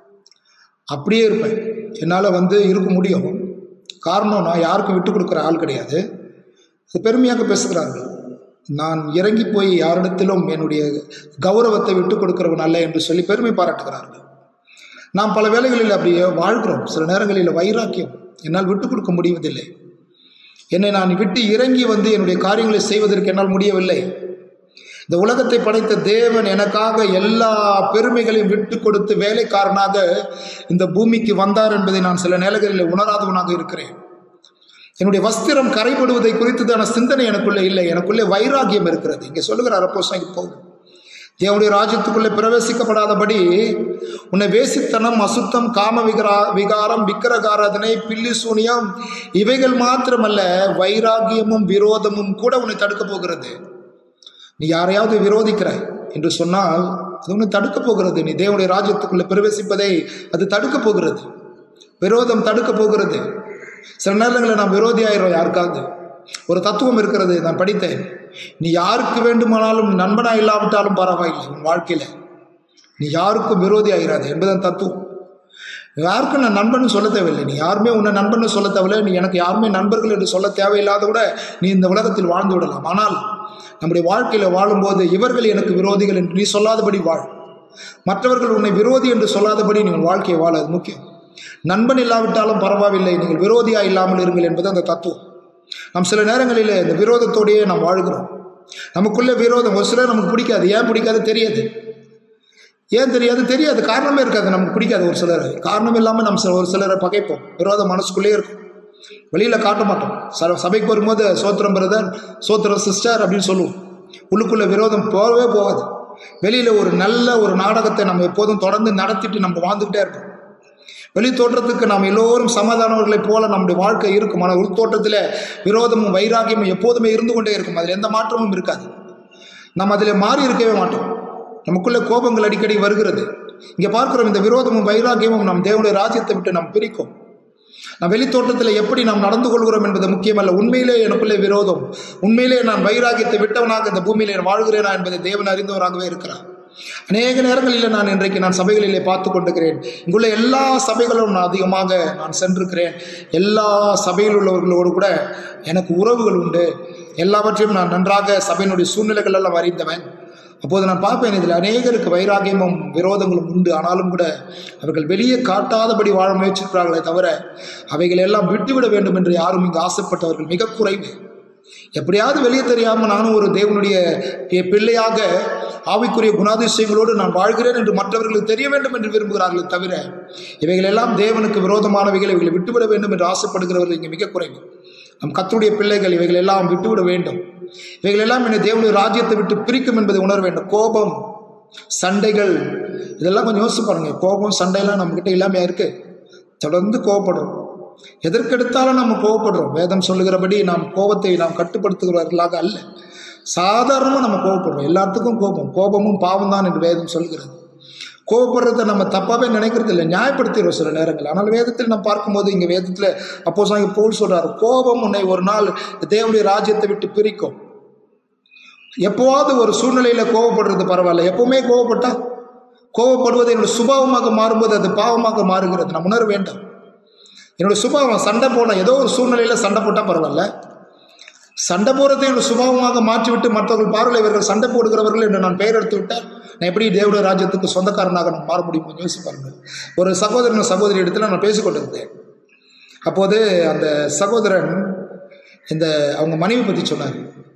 அப்படியே இருப்பேன். என்னால் வந்து இருக்க முடியும். காரணம், நான் யாருக்கும் விட்டு கொடுக்குற ஆள் கிடையாது. பெருமையாக பேசுகிறார்கள். நான் இறங்கி போய் யாரிடத்திலும் என்னுடைய கௌரவத்தை விட்டு கொடுக்கிறவன் அல்ல என்று சொல்லி பெருமை பாராட்டுகிறார்கள். நாம் பல வேளைகளில் அப்படியே வாழ்கிறோம். சில நேரங்களில் வைராக்கியம், என்னால் விட்டு கொடுக்க முடிவதில்லை. என்னை நான் விட்டு இறங்கி வந்து என்னுடைய காரியங்களை செய்வதற்கு என்னால் முடியவில்லை. இந்த உலகத்தை படைத்த தேவன் எனக்காக எல்லா பெருமைகளையும் விட்டு கொடுத்து வேலைக்காரனாக இந்த பூமிக்கு வந்தார் என்பதை நான் சில நேரங்களில் உணராதவனாக இருக்கிறேன். என்னுடைய வஸ்திரம் கரைபடுவதை குறித்ததான சிந்தனை எனக்குள்ளே இல்லை. எனக்குள்ளே வைராகியம் இருக்கிறது. இங்கே சொல்லுகிறார் அப்போஸ்தலனாகிய பவுல், தேவனுடைய ராஜ்யத்துக்குள்ளே பிரவேசிக்கப்படாதபடி உன்னை வேசித்தனம், அசுத்தம், காம விகரா விகாரம், விக்கிரகாராதனை, பில்லி சூனியம் இவைகள் மாத்திரமல்ல, வைராகியமும் விரோதமும் கூட உன்னை தடுக்க போகிறது. நீ யாரையாவது விரோதிக்கிறாய் என்று சொன்னால் அது ஒன்று தடுக்க போகிறது. நீ தேவனுடைய ராஜ்யத்துக்குள்ளே பிரவேசிப்பதை அது தடுக்க போகிறது. விரோதம் தடுக்க போகிறது. சில நேரங்களில் நாம் விரோதி ஆயிரும் யாருக்காவது. ஒரு தத்துவம் இருக்கிறது, நான் படித்தேன். நீ யாருக்கு வேண்டுமானாலும் நண்பனா இல்லாவிட்டாலும் பரவாயில்லை, உன் வாழ்க்கையில நீ யாருக்கும் விரோதி ஆகிறாது என்பதன் தத்துவம். யாருக்கும் நான் நண்பன் சொல்ல தேவையில்லை. நீ யாருமே உன்னை நண்பன் சொல்ல தேவையில்லை. நீ எனக்கு யாருமே நண்பர்கள் என்று சொல்ல தேவையில்லாத கூட நீ இந்த உலகத்தில் வாழ்ந்து விடலாம். ஆனால் நம்முடைய வாழ்க்கையில வாழும்போது இவர்கள் எனக்கு விரோதிகள் என்று நீ சொல்லாதபடி வாழ். மற்றவர்கள் உன்னை விரோதி என்று சொல்லாதபடி நீங்கள் வாழ்க்கையை வாழ, அது முக்கியம். நண்பன் இல்லாவிட்டாலும் பரவாயில்லை, நீங்கள் விரோதியா இல்லாமல் இருங்கள் என்பது அந்த தத்துவம். நாம் சில நேரங்களில் இந்த விரோதத்தோடையே நாம் வாழ்கிறோம். நமக்குள்ள விரோதம். ஒரு சிலர் நமக்கு பிடிக்காது. ஏன் பிடிக்காது தெரியாது. ஏன் தெரியாது தெரியாது காரணமே இருக்காது. நமக்கு பிடிக்காது ஒரு சிலர். காரணம் இல்லாமல் நம்ம ஒரு சிலரை பகைப்போம். விரோதம் மனசுக்குள்ளே இருக்கும், வெளியில் காட்ட மாட்டோம். ச சபைக்கு வரும்போது சோத்திரம் பிரதர், சோத்திரம் சிஸ்டர் அப்படின்னு சொல்லுவோம். உள்ளுக்குள்ள விரோதம் போகவே போகாது. வெளியில் ஒரு நல்ல ஒரு நாடகத்தை நம்ம எப்போதும் தொடர்ந்து நடத்திட்டு நம்ம வாழ்ந்துக்கிட்டே இருக்கோம். வெளி தோற்றத்துக்கு நாம் எல்லோரும் சமாதானவர்களைப் போல நம்முடைய வாழ்க்கை இருக்கும். ஆனால் உள்தோட்டத்தில் விரோதமும் வைராகியமும் எப்போதுமே இருந்து கொண்டே இருக்கும். அதில் எந்த மாற்றமும் இருக்காது. நம்ம அதில் மாறி இருக்கவே மாட்டோம். நமக்குள்ள கோபங்கள் அடிக்கடி வருகிறது. இங்கே பார்க்கிறோம், இந்த விரோதமும் வைராகியமும் நம் தேவனுடைய ராஜ்யத்தை விட்டு நாம் பிரிக்கும். நாம் வெளித்தோட்டத்தில் எப்படி நாம் நடந்து கொள்கிறோம் என்பது முக்கியமல்ல. உண்மையிலே எனக்குள்ளே விரோதம், உண்மையிலே நான் வைராகியத்தை விட்டவனாக இந்த பூமியிலே வாழ்கிறேனா என்பதை தேவன் அறிந்தவராகவே இருக்கிறார். அநேக நேரங்களில் நான் இன்றைக்கு நான் சபைகளிலே பார்த்து கொண்டிருக்கிறேன். இங்குள்ள எல்லா சபைகளும் நான் அதிகமாக நான் சென்றிருக்கிறேன். எல்லா சபையில் உள்ளவர்களோடு கூட எனக்கு உறவுகள் உண்டு. எல்லாவற்றையும் நான் நன்றாக சபையினுடைய சூழ்நிலைகள் எல்லாம் அறிந்தவன். அப்போது நான் பார்ப்பேன், இதில் அநேகருக்கு வைராகியமும் விரோதங்களும் உண்டு. ஆனாலும் கூட அவர்கள் வெளியே காட்டாதபடி வாழ முயற்சிக்கிறார்களே தவிர அவைகள் எல்லாம் விட்டுவிட வேண்டும் என்று யாரும் இங்கு ஆசைப்பட்டவர்கள் மிக குறைவு. எப்படியாவது வெளியே தெரியாமல் நானும் ஒரு தேவனுடைய பிள்ளையாக ஆவிக்குரிய குணாதிசயங்களோடு நான் வாழ்கிறேன் என்று மற்றவர்களுக்கு தெரிய வேண்டும் என்று விரும்புகிறார்களே தவிர இவைகள் எல்லாம் தேவனுக்கு விரோதமானவைகளை இவைகளை விட்டுவிட வேண்டும் என்று ஆசைப்படுகிறவர்கள் இங்கே மிக குறைவு. நம் கர்த்தருடைய பிள்ளைகள் இவைகள் எல்லாம் விட்டுவிட வேண்டும். இவைகள் எல்லாம் என்னை தேவனுடைய ராஜ்யத்தை விட்டு பிரிக்கும் என்பதை உணர வேண்டும். கோபம், சண்டைகள், இதெல்லாம் கொஞ்சம் யோசிச்சு பாருங்க. கோபம், சண்டையெல்லாம் நம்ம கிட்ட இல்லாமையா இருக்கு. தொடர்ந்து கோபப்படுறோம். எதற்கெடுத்தாலும் நம்ம கோபப்படுறோம். வேதம் சொல்லுகிறபடி நாம் கோபத்தை நாம் கட்டுப்படுத்துகிறவர்களாக அல்ல. சாதாரணமாக நம்ம கோபப்படுறோம். எல்லாத்துக்கும் கோபம், கோபமும் பாவம் தான் என்று வேதம் சொல்கிறது. கோபப்படுறதை நம்ம தப்பாகவே நினைக்கிறது இல்லை, நியாயப்படுத்திடுறோம் சில நேரங்கள். ஆனால் வேதத்தில் நம்ம பார்க்கும்போது இங்கே வேதத்தில் அப்போஸ்தலனாகிய பவுல் சொல்றாரு, கோபம் உன்னை ஒரு நாள் தேவனுடைய ராஜ்யத்தை விட்டு பிரிக்கும். எப்போவாவது ஒரு சூழ்நிலையில கோபப்படுறது பரவாயில்ல. எப்பவுமே கோபப்பட்டா கோபப்படுவது என்னோட சுபாவமாக மாறும்போது அது பாவமாக மாறுகிறது. நம்ம உணர வேண்டும். என்னோட சுபாவம் சண்டை போட ஏதோ ஒரு சூழ்நிலையில சண்டை போட்டால் பரவாயில்ல. சண்டை போடுறதை என்னோட சுபாவமாக மாற்றிவிட்டு மற்றவர்கள் பார்வையில் இவர்கள் சண்டை போடுகிறவர்கள் என்று நான் பெயர் எடுத்து விட்டால் நான் எப்படி தேவனுடைய ராஜ்யத்துக்கு சொந்தக்காரனாக நான் மாற முடியும்? யோசிச்சு பாருங்க. ஒரு சகோதரன் சகோதரி இடத்துல நான் பேசிக்கொண்டிருந்தேன். அப்போது அந்த சகோதரன் இந்த அவங்க மனைவி பற்றி சொன்னார்.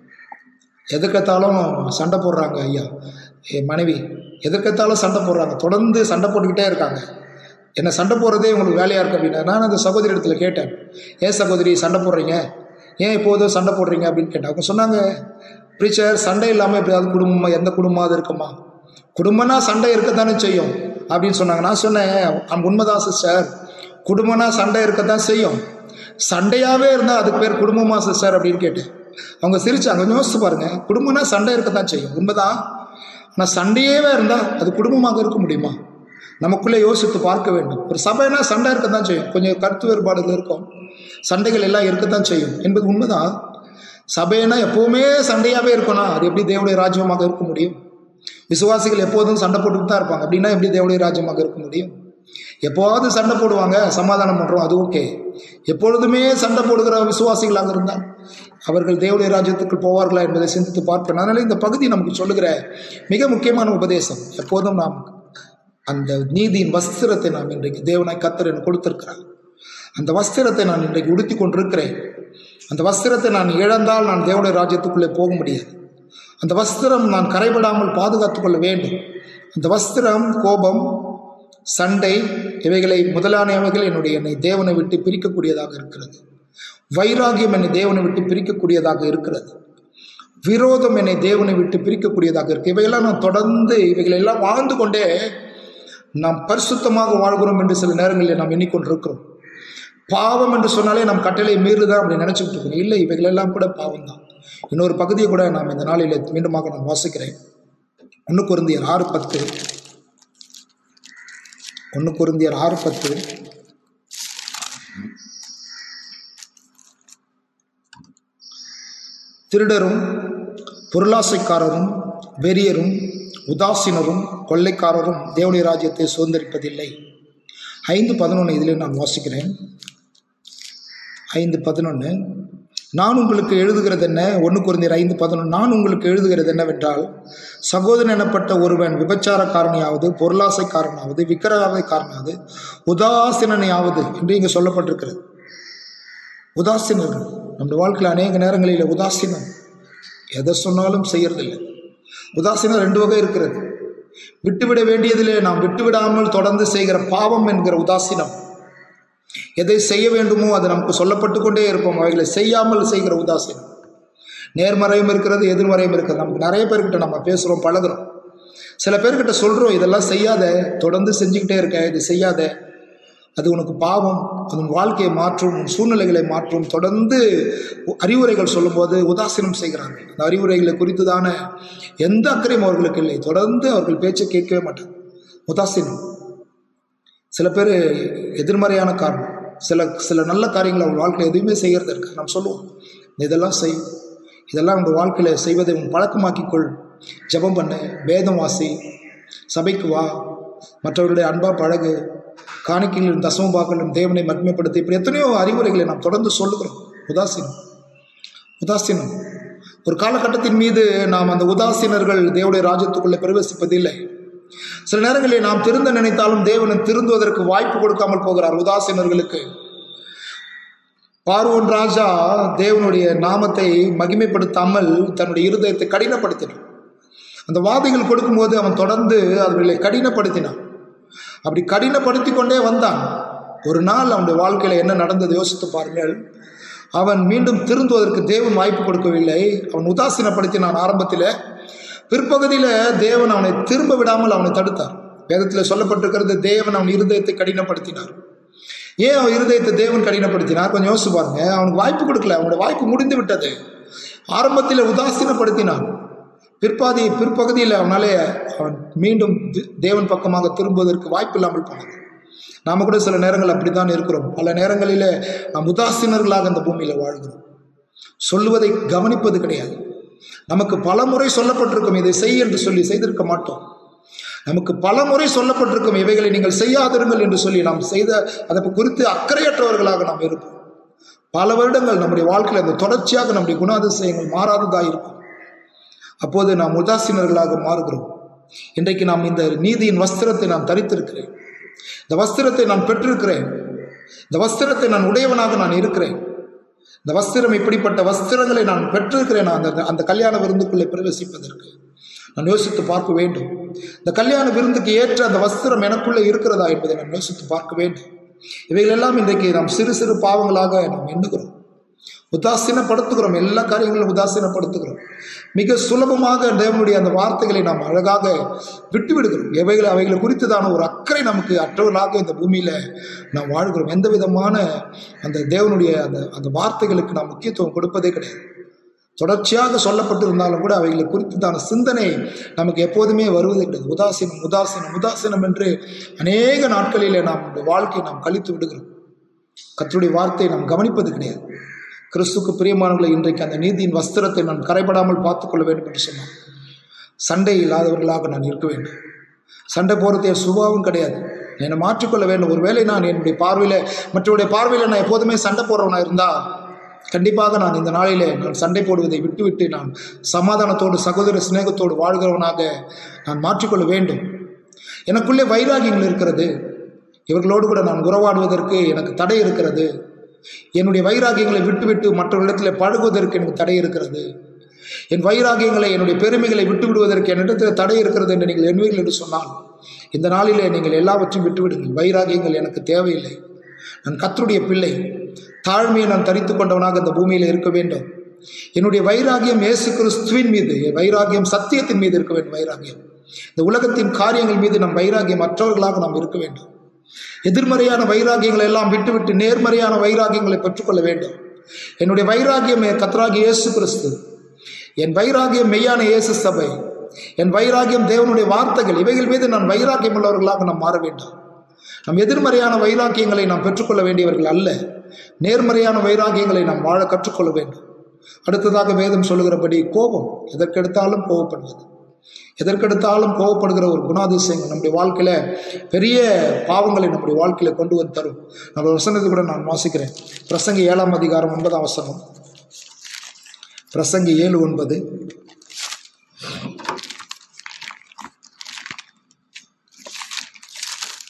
எதுக்கத்தாலும் சண்டை போடுறாங்க ஐயா, என் மனைவி எதுக்கத்தாலும் சண்டை போடுறாங்க, தொடர்ந்து சண்டை போட்டுக்கிட்டே இருக்காங்க. என்ன சண்டை போடுறதே உங்களுக்கு வேலையாக இருக்கு அப்படின்னா. நான் அந்த சகோதரி இடத்துல கேட்டேன், ஏன் சகோதரி சண்டை போடுறீங்க, ஏன் எப்போதும் சண்டை போடுறீங்க அப்படின்னு கேட்டேன். அவங்க சொன்னாங்க, ப்ரீச்சர் சண்டை இல்லாமல் எப்படியாவது குடும்பமா எந்த குடும்பமாவது இருக்குமா? குடும்பம்னா சண்டை இருக்கத்தானே செய்யும் அப்படின்னு சொன்னாங்க. நான் சொன்னேன், உண்மைதான் சிஸ்டர், குடும்பம்னா சண்டை இருக்கத்தான் செய்யும். சண்டையாகவே இருந்தால் அதுக்கு பேர் குடும்பமா சிஸ்டர் அப்படின்னு கேட்டேன். அவங்க சிரிச்சாங்க. கொஞ்சம் யோசிச்சு பாருங்க. குடும்பம்னா சண்டை இருக்கத்தான் செய்யும், உண்மைதான். ஆனால் சண்டையவே இருந்தால் அது குடும்பமாக இருக்க முடியுமா? நமக்குள்ளே யோசித்து பார்க்க வேண்டும். ஒரு சபைனா சண்டை இருக்கத்தான் செய்யும், கொஞ்சம் கருத்து வேறுபாடுகள் இருக்கும், சண்டைகள் எல்லாம் இருக்கத்தான் செய்யும் என்பது உண்மைதான். சபைனா எப்போவுமே சண்டையாகவே இருக்கணும், அது எப்படி தேவனுடைய ராஜ்யமாக இருக்க முடியும்? விசுவாசிகள் எப்போதும் சண்டை போட்டுட்டு தான் இருப்பாங்க, அப்படின்னா எப்படி தேவனுடைய ராஜ்யமாக இருக்க முடியும்? எப்போவாவது சண்டை போடுவாங்க, சமாதானம் பண்ணுறோம், அது ஓகே. எப்பொழுதுமே சண்டை போடுகிற விசுவாசிகளாக இருந்தால் அவர்கள் தேவனுடைய ராஜ்யத்துக்கு போவார்களா என்பதை சிந்தித்து பார்ப்பேன். அதனால இந்த பகுதி நமக்கு சொல்லுகிற மிக முக்கியமான உபதேசம். எப்போதும் நாம் அந்த நீதியின் வஸ்திரத்தை நாம் இன்றைக்கு தேவனாய் கர்த்தர் எனக்கு கொடுத்திருக்கிறார். அந்த வஸ்திரத்தை நான் இன்றைக்கு உடுத்தி கொண்டிருக்கிறேன். அந்த வஸ்திரத்தை நான் இழந்தால் நான் தேவனுடைய ராஜ்யத்துக்குள்ளே போக முடியாது. அந்த வஸ்திரம் நான் கரைபடாமல் பாதுகாத்துக் கொள்ள வேண்டும். அந்த வஸ்திரம் கோபம், சண்டை, இவைகளை முதலானவைகள் என்னுடைய என்னை தேவனை விட்டு பிரிக்கக்கூடியதாக இருக்கிறது. வைராகியம் என்னை தேவனை விட்டு பிரிக்கக்கூடியதாக இருக்கிறது. விரோதம் என்னை தேவனை விட்டு பிரிக்கக்கூடியதாக இருக்கு. இவையெல்லாம் நான் தொடர்ந்து இவைகளெல்லாம் வாழ்ந்து கொண்டே நாம் பரிசுத்தமாக வாழ்கிறோம் என்று சில நேரங்களில் நாம் எண்ணிக்கொண்டிருக்கிறோம். பாவம் என்று சொன்னாலே நம் கட்டளை மீறுதான் அப்படி நினைச்சுக்கிட்டு இருக்கோம். இல்லை, இவைகளெல்லாம் கூட பாவம் தான். இன்னொரு பகுதியை கூட நாம் இந்த நாளில் மீண்டுமாக நான் வாசிக்கிறேன். ஒன்று கொரிந்தியர் ஆறு பத்து ஒன்று கொரிந்தியர் ஆறு பத்து திருடரும் பொருளாசைக்காரரும் வெறியரும் உதாசீனரும் கொள்ளைக்காரரும் தேவனுடைய ராஜ்யத்தை சுதந்திரிப்பதில்லை. ஐந்து பதினொன்று இதிலே நான் வாசிக்கிறேன். ஐந்து பதினொன்று நான் உங்களுக்கு எழுதுகிறது என்ன? ஒன்று கொரிந்தியர் ஐந்து பதினொன்று நான் உங்களுக்கு எழுதுகிறது என்னவென்றால், சகோதரன் எனப்பட்ட ஒருவன் விபச்சாரக்காரனையாவது பொருளாசைக்காரனாவது விக்கிரகாரனாவது உதாசீனனையாவது என்று இங்கே சொல்லப்பட்டிருக்கிறது. உதாசீனர்கள் நம்முடைய வாழ்க்கையில் அநேக நேரங்களில் உதாசீனம் எதை சொன்னாலும் செய்யறதில்லை. உதாசீனம் ரெண்டு வகை இருக்கிறது. விட்டுவிட வேண்டியதிலே நாம் விட்டுவிடாமல் தொடர்ந்து செய்கிற பாவம் என்கிற உதாசீனம். எதை செய்ய வேண்டுமோ அது நமக்கு சொல்லப்பட்டு கொண்டே இருப்போம், அவைகளை செய்யாமல் செய்கிற உதாசீனம். நேர்மறையும் இருக்கிறது, எதிர்மறையும் இருக்கிறது. நமக்கு நிறைய பேர்கிட்ட நம்ம பேசுகிறோம், பழகிறோம். சில பேர்கிட்ட சொல்கிறோம், இதெல்லாம் செய்யாத, தொடர்ந்து செஞ்சுக்கிட்டே இருக்க, இது செய்யாத, அது உனக்கு பாவம், அது உன் வாழ்க்கையை மாற்றும், உன் சூழ்நிலைகளை மாற்றும். தொடர்ந்து அறிவுரைகள் சொல்லும்போது உதாசீனம் செய்கிறார்கள். அந்த அறிவுரைகளை குறித்துதான எந்த அக்கறையும் அவர்களுக்கு இல்லை. தொடர்ந்து அவர்கள் பேச்சை கேட்கவே மாட்டாங்க. உதாசீனம். சில பேர் எதிர்மறையான காரணம், சில சில நல்ல காரியங்களை அவங்க வாழ்க்கையில் எதுவுமே செய்கிறது இருக்கு. நாம் சொல்லுவோம், இதெல்லாம் செய், இதெல்லாம் உங்கள் வாழ்க்கையில் செய்வதை உன் பழக்கமாக்கிக்கொள், ஜெபம் பண்ணு, வேதம் வாசி, சபைக்கு வா, மற்றவர்களுடைய அன்பா பழகு, காணிக்கையிலும் தசமபாக்களிலும் தேவனை மகிமைப்படுத்தி, இப்படி எத்தனையோ அறிவுரைகளை நாம் தொடர்ந்து சொல்லுகிறோம். உதாசீனம். உதாசீனம் ஒரு காலகட்டத்தின் மீது நாம் அந்த உதாசீனர்கள் தேவனுடைய ராஜ்யத்துக்குள்ளே பிரவேசிப்பதில்லை. சில நேரங்களில் நாம் திருந்த நினைத்தாலும் தேவனை திருந்துவதற்கு வாய்ப்பு கொடுக்காமல் போகிறார் உதாசீனர்களுக்கு. பார்வோன் ராஜா தேவனுடைய நாமத்தை மகிமைப்படுத்தாமல் தன்னுடைய இருதயத்தை கடினப்படுத்தினான். அந்த வாதைகள் கொடுக்கும்போது அவன் தொடர்ந்து அவர்களை கடினப்படுத்தினான். அப்படி கடினப்படுத்தி கொண்டே வந்தான். ஒரு நாள் அவனுடைய வாழ்க்கையில் என்ன நடந்தது யோசித்து பாருங்கள். அவன் மீண்டும் திருந்துவதற்கு தேவன் வாய்ப்பு கொடுக்கவில்லை. அவன் உதாசீனப்படுத்தினான் ஆரம்பத்தில். பிற்பகுதியில் தேவன் அவனை திரும்ப விடாமல் அவனை தடுத்தார். வேதத்தில் சொல்லப்பட்டிருக்கிறது, தேவன் அவன் இருதயத்தை கடினப்படுத்தினார். ஏன் அவன் இருதயத்தை தேவன் கடினப்படுத்தினார்? கொஞ்சம் யோசிச்சு பாருங்க. அவனுக்கு வாய்ப்பு கொடுக்கல, அவனுடைய வாய்ப்பு முடிந்து விட்டது. ஆரம்பத்தில் உதாசீனப்படுத்தினான். பிற்பாதி பிற்பகுதியில் அவனாலே அவன் மீண்டும் தேவன் பக்கமாக திரும்புவதற்கு வாய்ப்பு இல்லாமல் போனான். நாம கூட சில நேரங்கள் அப்படித்தான் இருக்கிறோம். பல நேரங்களில் நாம் உதாசீனர்களாக இந்த பூமியில் வாழ்கிறோம். சொல்லுவதை கவனிப்பது கிடையாது. நமக்கு பல முறை சொல்லப்பட்டிருக்கும், இதை செய் என்று சொல்லி செய்திருக்க மாட்டோம். நமக்கு பல முறை சொல்லப்பட்டிருக்கும், இவைகளை நீங்கள் செய்யாதிருங்கள் என்று சொல்லி நாம் செய்த அதை குறித்து அக்கறையற்றவர்களாக நாம் இருப்போம். பல வருடங்கள் நம்முடைய வாழ்க்கையில் அந்த தொடர்ச்சியாக நம்முடைய குணாதிசயங்கள் மாறாததாக இருக்கும். அப்போது நாம் உதாசீனர்களாக மாறுகிறோம். இன்றைக்கு நாம் இந்த நீதியின் வஸ்திரத்தை நான் தரித்திருக்கிறேன், இந்த வஸ்திரத்தை நான் பெற்றிருக்கிறேன், இந்த வஸ்திரத்தை நான் உடையவனாக நான் இருக்கிறேன். இந்த வஸ்திரம், இப்படிப்பட்ட வஸ்திரங்களை நான் பெற்றிருக்கிறேன். அந்த அந்த கல்யாண விருந்துக்குள்ளே பிரவேசிப்பதற்கு நான் யோசித்து பார்க்க வேண்டும். இந்த கல்யாண விருந்துக்கு ஏற்ற அந்த வஸ்திரம் எனக்குள்ளே இருக்கிறதா என்பதை நான் யோசித்து பார்க்க வேண்டும். இவைகளெல்லாம் இன்றைக்கு நாம் சிறு சிறு பாவங்களாக நாம் எண்ணுகிறோம், உதாசீனப்படுத்துகிறோம். எல்லா காரியங்களும் உதாசீனப்படுத்துகிறோம். மிக சுலபமாக தேவனுடைய அந்த வார்த்தைகளை நாம் அழகாக விட்டு விடுகிறோம். எவைகளை அவைகளை குறித்துதான ஒரு அக்கறை நமக்கு அற்றவர்களாக இந்த பூமியில நாம் வாழ்கிறோம். எந்த விதமான அந்த தேவனுடைய அந்த அந்த வார்த்தைகளுக்கு நாம் முக்கியத்துவம் கொடுப்பதே கிடையாது. தொடர்ச்சியாக சொல்லப்பட்டிருந்தாலும் கூட அவைகளை குறித்துதான சிந்தனை நமக்கு எப்போதுமே வருவதே கிடையாது. உதாசீனம் உதாசீனம் உதாசீனம் என்று அநேக நாட்களிலே நாம் வாழ்க்கையை நாம் கழித்து விடுகிறோம். கர்த்தருடைய வார்த்தையை நாம் கவனிப்பது கிடையாது. கிறிஸ்துக்கு பிரியமானவர்களை, இன்றைக்கு அந்த நீதியின் வஸ்திரத்தை நான் கரைபடாமல் பார்த்துக்கொள்ள வேண்டும் என்று சொன்னான். சண்டை இல்லாதவர்களாக நான் இருக்க வேண்டும். சண்டை போகிறதே சுபாவம் கிடையாது. என்னை மாற்றிக்கொள்ள வேண்டும். ஒருவேளை நான் என்னுடைய பார்வையில் மற்றவருடைய பார்வையில் நான் எப்போதுமே சண்டை போடுறவனாக இருந்தால் கண்டிப்பாக நான் இந்த நாளிலே நான் சண்டை போடுவதை விட்டுவிட்டு நான் சமாதானத்தோடு சகோதர சிநேகத்தோடு வாழ்கிறவனாக நான் மாற்றிக்கொள்ள வேண்டும். எனக்குள்ளே வைராகியங்கள் இருக்கிறது. இவர்களோடு கூட நான் உறவாடுவதற்கு எனக்கு தடை இருக்கிறது. என்னுடைய வைராகியங்களை விட்டுவிட்டு மற்றவர்களிடத்தில் பழகுவதற்கு எனக்கு தடை இருக்கிறது. என் வைராகியங்களை, என்னுடைய பெருமைகளை விட்டு விடுவதற்கு என்னிடத்தில் தடை இருக்கிறது என்று நீங்கள் எண்ணுவீர்கள் என்று சொன்னால் இந்த நாளிலே நீங்கள் எல்லாவற்றையும் விட்டுவிடுங்கள். வைராகியங்கள் எனக்கு தேவையில்லை. நான் கர்த்தருடைய பிள்ளை. தாழ்மையை நான் தரித்து கொண்டவனாக இந்த பூமியில் இருக்க வேண்டும். என்னுடைய வைராகியம் இயேசு கிறிஸ்துவின் மீது, என் வைராகியம் சத்தியத்தின் மீது இருக்க வேண்டும். வைராகியம் இந்த உலகத்தின் காரியங்கள் மீது நம் வைராகியம் மற்றவர்களாக நாம் இருக்க வேண்டும். எதிர்மறையான வைராகியங்களை எல்லாம் விட்டுவிட்டு நேர்மறையான வைராகியங்களை பெற்றுக்கொள்ள வேண்டும். என்னுடைய வைராகியம் கர்த்தராகிய இயேசு கிறிஸ்து. என் வைராகியம் மெய்யான இயேசு சபை. என் வைராகியம் தேவனுடைய வார்த்தைகள். இவைகள் மீது நான் வைராகியம் உள்ளவர்களாக நாம் மாற வேண்டும். நம் எதிர்மறையான வைராகியங்களை நாம் பெற்றுக்கொள்ள வேண்டியவர்கள் அல்ல. நேர்மறையான வைராகியங்களை நாம் வாழ கற்றுக்கொள்ள வேண்டும். அடுத்ததாக வேதம் சொல்லுகிறபடி கோபம், எதற்கெடுத்தாலும் கோபப்படுவது, எதற்கெடுத்தாலும் கோபப்படுகிற ஒரு குணாதிசயங்கள் நம்முடைய வாழ்க்கையில பெரிய பாவங்களை நம்முடைய வாழ்க்கையில கொண்டு வந்து தரும். நம்ம வசனத்தை கூட நான் வாசிக்கிறேன். பிரசங்கி ஏழாம் அதிகாரம் ஒன்பதாம் வசனம். பிரசங்கி ஏழு ஒன்பது.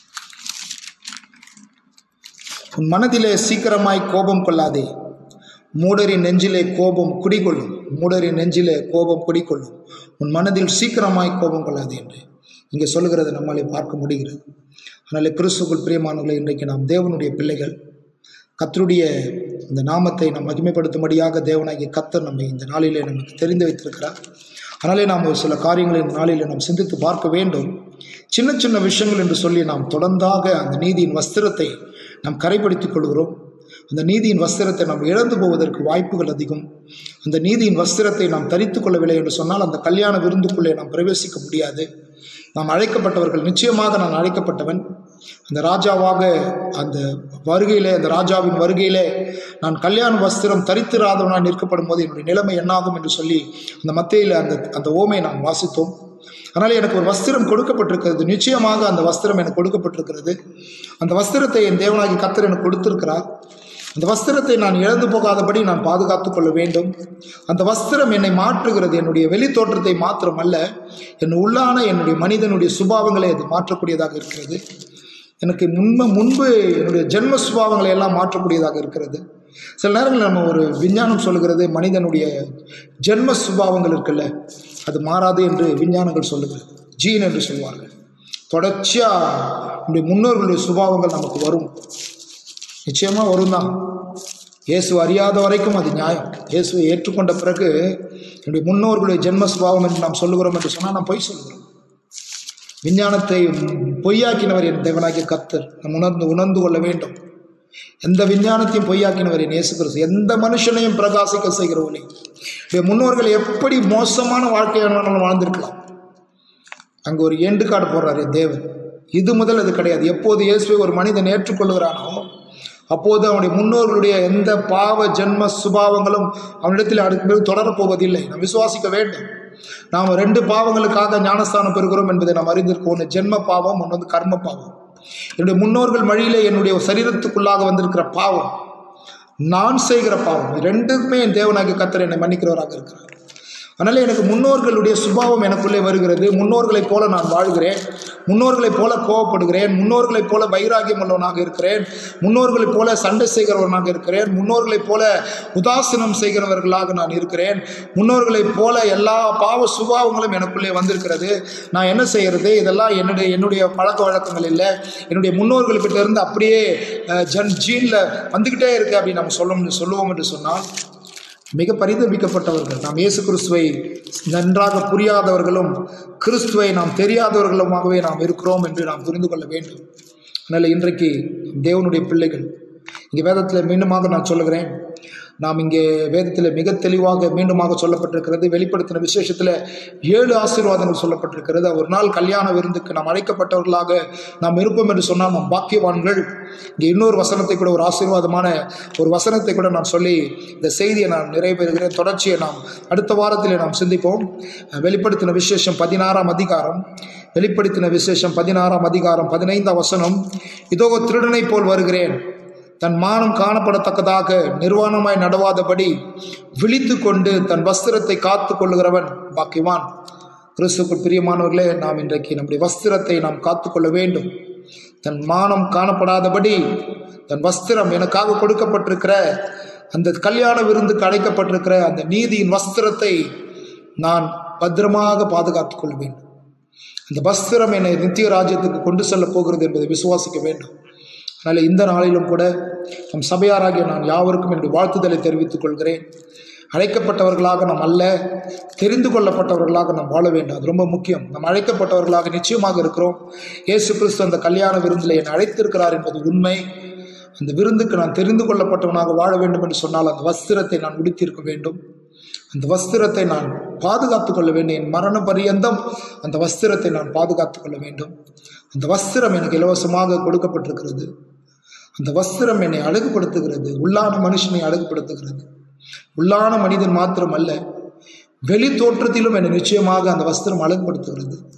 உன் மனதிலே சீக்கிரமாய் கோபம் கொள்ளாதே, மூடரின் நெஞ்சிலே கோபம் குடிகொள்ளும், மூடரின் நெஞ்சிலே கோபம் குடிகொள்ளும், உன் மனதில் சீக்கிரமாய் கோபம் கொள்ளாது என்று இங்கே சொல்லுகிறத நம்மாலே பார்க்க முடிகிறது. அதனால கிறிஸ்துவுக்குள் பிரியமானவர்களே, இன்றைக்கு நாம் தேவனுடைய பிள்ளைகள். கர்த்தருடைய இந்த நாமத்தை நாம் மகிமைப்படுத்தும்படியாக தேவனாகிய கர்த்தர் நம்மை இந்த நாளிலே நமக்கு தெரிந்து வைத்திருக்கிறார். அதனாலே நாம் ஒரு சில காரியங்களை இந்த நாளிலே நாம் சிந்தித்து பார்க்க வேண்டும். சின்ன சின்ன விஷயங்கள் என்று சொல்லி நாம் தொடர்ந்தாக அந்த நீதியின் வஸ்திரத்தை நாம் கரைப்படுத்திக் கொள்கிறோம். அந்த நீதியின் வஸ்திரத்தை நாம் இழந்து போவதற்கு வாய்ப்புகள் அதிகம். அந்த நீதியின் வஸ்திரத்தை நாம் தரித்து கொள்ளவில்லை என்று சொன்னால் அந்த கல்யாண விருந்துக்குள்ளே நாம் பிரவேசிக்க முடியாது. நாம் அழைக்கப்பட்டவர்கள், நிச்சயமாக நான் அழைக்கப்பட்டவன். அந்த ராஜாவாக அந்த வருகையிலே, அந்த ராஜாவின் வருகையிலே நான் கல்யாண வஸ்திரம் தரித்திராதவனாக நிற்கப்படும் போது என்னுடைய நிலைமை என்னாகும் என்று சொல்லி அந்த மத்தேயில அந்த அந்த ஓமை நாம் வாசித்தோம். அதனால் எனக்கு ஒரு வஸ்திரம் கொடுக்கப்பட்டிருக்கிறது. நிச்சயமாக அந்த வஸ்திரம் எனக்கு கொடுக்கப்பட்டிருக்கிறது. அந்த வஸ்திரத்தை என் தேவனாகிய கர்த்தர் எனக்கு கொடுத்திருக்கிறார். அந்த வஸ்திரத்தை நான் இழந்து போகாதபடி நான் பாதுகாத்து கொள்ள வேண்டும். அந்த வஸ்திரம் என்னை மாற்றுகிறது. என்னுடைய வெளி தோற்றத்தை மாத்திரம் அல்ல, என் உள்ளான என்னுடைய மனிதனுடைய சுபாவங்களை அது மாற்றக்கூடியதாக இருக்கிறது. எனக்கு முன்பு முன்பு என்னுடைய ஜென்ம சுபாவங்களை எல்லாம் மாற்றக்கூடியதாக இருக்கிறது. சில நேரங்களில் நம்ம ஒரு விஞ்ஞானம் சொல்லுகிறது, மனிதனுடைய ஜென்ம சுபாவங்கள் இருக்குல்ல, அது மாறாது என்று விஞ்ஞானங்கள் சொல்லுகிறது. ஜீன் என்று சொல்வார்கள். தொடர்ச்சியாக நம்முடைய முன்னோர்களுடைய சுபாவங்கள் நமக்கு வரும். நிச்சயமாக வரும் தான். இயேசு அறியாத வரைக்கும் அது நியாயம். இயேசுவை ஏற்றுக்கொண்ட பிறகு என்னுடைய முன்னோர்களுடைய ஜென்ம சுபாவம் என்று நாம் சொல்லுகிறோம் என்று சொன்னால் நாம் பொய் சொல்லுகிறோம். விஞ்ஞானத்தை பொய்யாக்கினவர் என் தேவனாகிய கர்த்தர். நாம் உணர்ந்து உணர்ந்து கொள்ள வேண்டும். எந்த விஞ்ஞானத்தையும் பொய்யாக்கினவர் என் இயேசு கிறிஸ்து. எந்த மனுஷனையும் பிரகாசிக்க செய்கிற ஒளி. முன்னோர்கள் எப்படி மோசமான வாழ்க்கையானவர்கள் வாழ்ந்திருக்கலாம். அங்கே ஒரு எண்டு கார்டு போடுறாரு என் தேவன். இது முதல் அது கிடையாது. எப்போது இயேசுவை ஒரு மனிதன் ஏற்றுக்கொள்கிறானோ அப்போது அவனுடைய முன்னோர்களுடைய எந்த பாவ ஜென்ம சுபாவங்களும் அவனிடத்தில் அடுத்த பிறகு தொடரப்போவதில்லை. நாம் விசுவாசிக்க வேண்டும். நாம் ரெண்டு பாவங்களுக்காக ஞானஸ்தானம் பெறுகிறோம் என்பதை நாம் அறிந்திருக்கோம். ஒன்று ஜென்ம பாவம், ஒன்று வந்து கர்ம பாவம். என்னுடைய முன்னோர்கள் வழியிலே என்னுடைய சரீரத்துக்குள்ளாக வந்திருக்கிற பாவம், நான் செய்கிற பாவம், ரெண்டுக்குமே என் தேவனாகிய கர்த்தர் என்னை மன்னிக்கிறவராக இருக்கிறார். அதனால எனக்கு முன்னோர்களுடைய சுபாவம் எனக்குள்ளே வருகிறது. முன்னோர்களைப் போல நான் வாழ்கிறேன். முன்னோர்களைப் போல கோபப்படுகிறேன். முன்னோர்களைப் போல வைராகியம் உள்ளவனாக இருக்கிறேன். முன்னோர்களைப் போல சண்டை செய்கிறவனாக இருக்கிறேன். முன்னோர்களைப் போல உதாசீனம் செய்கிறவர்களாக நான் இருக்கிறேன். முன்னோர்களைப் போல எல்லா பாவ சுபாவங்களும் எனக்குள்ளே வந்திருக்கிறது. நான் என்ன செய்கிறது? இதெல்லாம் என்னுடைய என்னுடைய பழக்க வழக்கங்கள் இல்லை. என்னுடைய முன்னோர்கள்கிட்ட இருந்து அப்படியே ஜன் ஜீனில் வந்துக்கிட்டே இருக்கு அப்படின்னு நம்ம சொல்ல சொல்லுவோம் என்று சொன்னால் மிக பரிதபிக்கப்பட்டவர்கள். நாம் இயேசு கிறிஸ்துவை நன்றாக புரியாதவர்களும் கிறிஸ்துவை நாம் தெரியாதவர்களுமாகவே நாம் இருக்கிறோம் என்று நாம் புரிந்து கொள்ள வேண்டும். அதனால் இன்றைக்கு தேவனுடைய பிள்ளைகள், இங்கே வேதத்தில் மீண்டுமாக நான் சொல்லுகிறேன், நாம் இங்கே வேதத்தில் மிக தெளிவாக மீண்டுமாக சொல்லப்பட்டிருக்கிறது. வெளிப்படுத்தின விசேஷத்தில் ஏழு ஆசீர்வாதங்கள் சொல்லப்பட்டிருக்கிறது. ஒரு நாள் கல்யாண விருந்துக்கு நாம் அழைக்கப்பட்டவர்களாக நாம் இருப்போம் என்று சொன்னால் நாம் பாக்கியவான்கள். இங்கே இன்னொரு வசனத்தை கூட, ஒரு ஆசீர்வாதமான ஒரு வசனத்தை கூட நான் சொல்லி இந்த செய்தியை நான் நிறைவேறுகிறேன். தொடர்ச்சியை நாம் அடுத்த வாரத்தில் நாம் சிந்திப்போம். வெளிப்படுத்தின விசேஷம் பதினாறாம் அதிகாரம் வெளிப்படுத்தின விசேஷம் பதினாறாம் அதிகாரம் பதினைந்தாம் வசனம், இதோ திருடனை போல் வருகிறேன், தன் மானம் காணப்படத்தக்கதாக நிர்வாணமாய் நடவாதபடி விழித்து கொண்டு தன் வஸ்திரத்தை காத்து கொள்ளுகிறவன் பாக்கியவான். கிறிஸ்துவுக்குள் பிரியமானவர்களே, நாம் இன்றைக்கு நம்முடைய வஸ்திரத்தை நாம் காத்து கொள்ள வேண்டும். தன் மானம் காணப்படாதபடி தன் வஸ்திரம், எனக்காக கொடுக்கப்பட்டிருக்கிற அந்த கல்யாண விருந்துக்கு அழைக்கப்பட்டிருக்கிற அந்த நீதியின் வஸ்திரத்தை நான் பத்திரமாக பாதுகாத்துக் கொள்ள வேண்டும். அந்த வஸ்திரம் என்னை நித்திய ராஜ்யத்துக்கு கொண்டு செல்ல போகிறது என்பதை விசுவாசிக்க வேண்டும். அதனால் இந்த நாளிலும் கூட நம் சபையாராகிய நான் யாவருக்கும் என்னுடைய வாழ்த்துதலை தெரிவித்துக் கொள்கிறேன். அழைக்கப்பட்டவர்களாக நாம் அல்ல, தெரிந்து கொள்ளப்பட்டவர்களாக நாம் வாழ வேண்டும். அது ரொம்ப முக்கியம். நாம் அழைக்கப்பட்டவர்களாக நிச்சயமாக இருக்கிறோம். இயேசு கிறிஸ்து அந்த கல்யாண விருந்தில் என்னை அழைத்திருக்கிறார் என்பது உண்மை. அந்த விருந்துக்கு நான் தெரிந்து கொள்ளப்பட்டவனாக வாழ வேண்டும் என்று சொன்னால் அந்த வஸ்திரத்தை நான் உடுத்தியிருக்க வேண்டும். அந்த வஸ்திரத்தை நான் பாதுகாத்துக் கொள்ள வேண்டும். என் மரண பரியந்தம் அந்த வஸ்திரத்தை நான் பாதுகாத்துக் கொள்ள வேண்டும். அந்த வஸ்திரம் எனக்கு இலவசமாக கொடுக்கப்பட்டிருக்கிறது. அந்த வஸ்திரம் என்னை அழகுபடுத்துகிறது. உள்ளான மனுஷனை அழகுபடுத்துகிறது. உள்ளான மனிதன் மாத்திரம் அல்ல, வெளி தோற்றத்திலும் என்னை நிச்சயமாக அந்த வஸ்திரம் அழகுபடுத்துகிறது.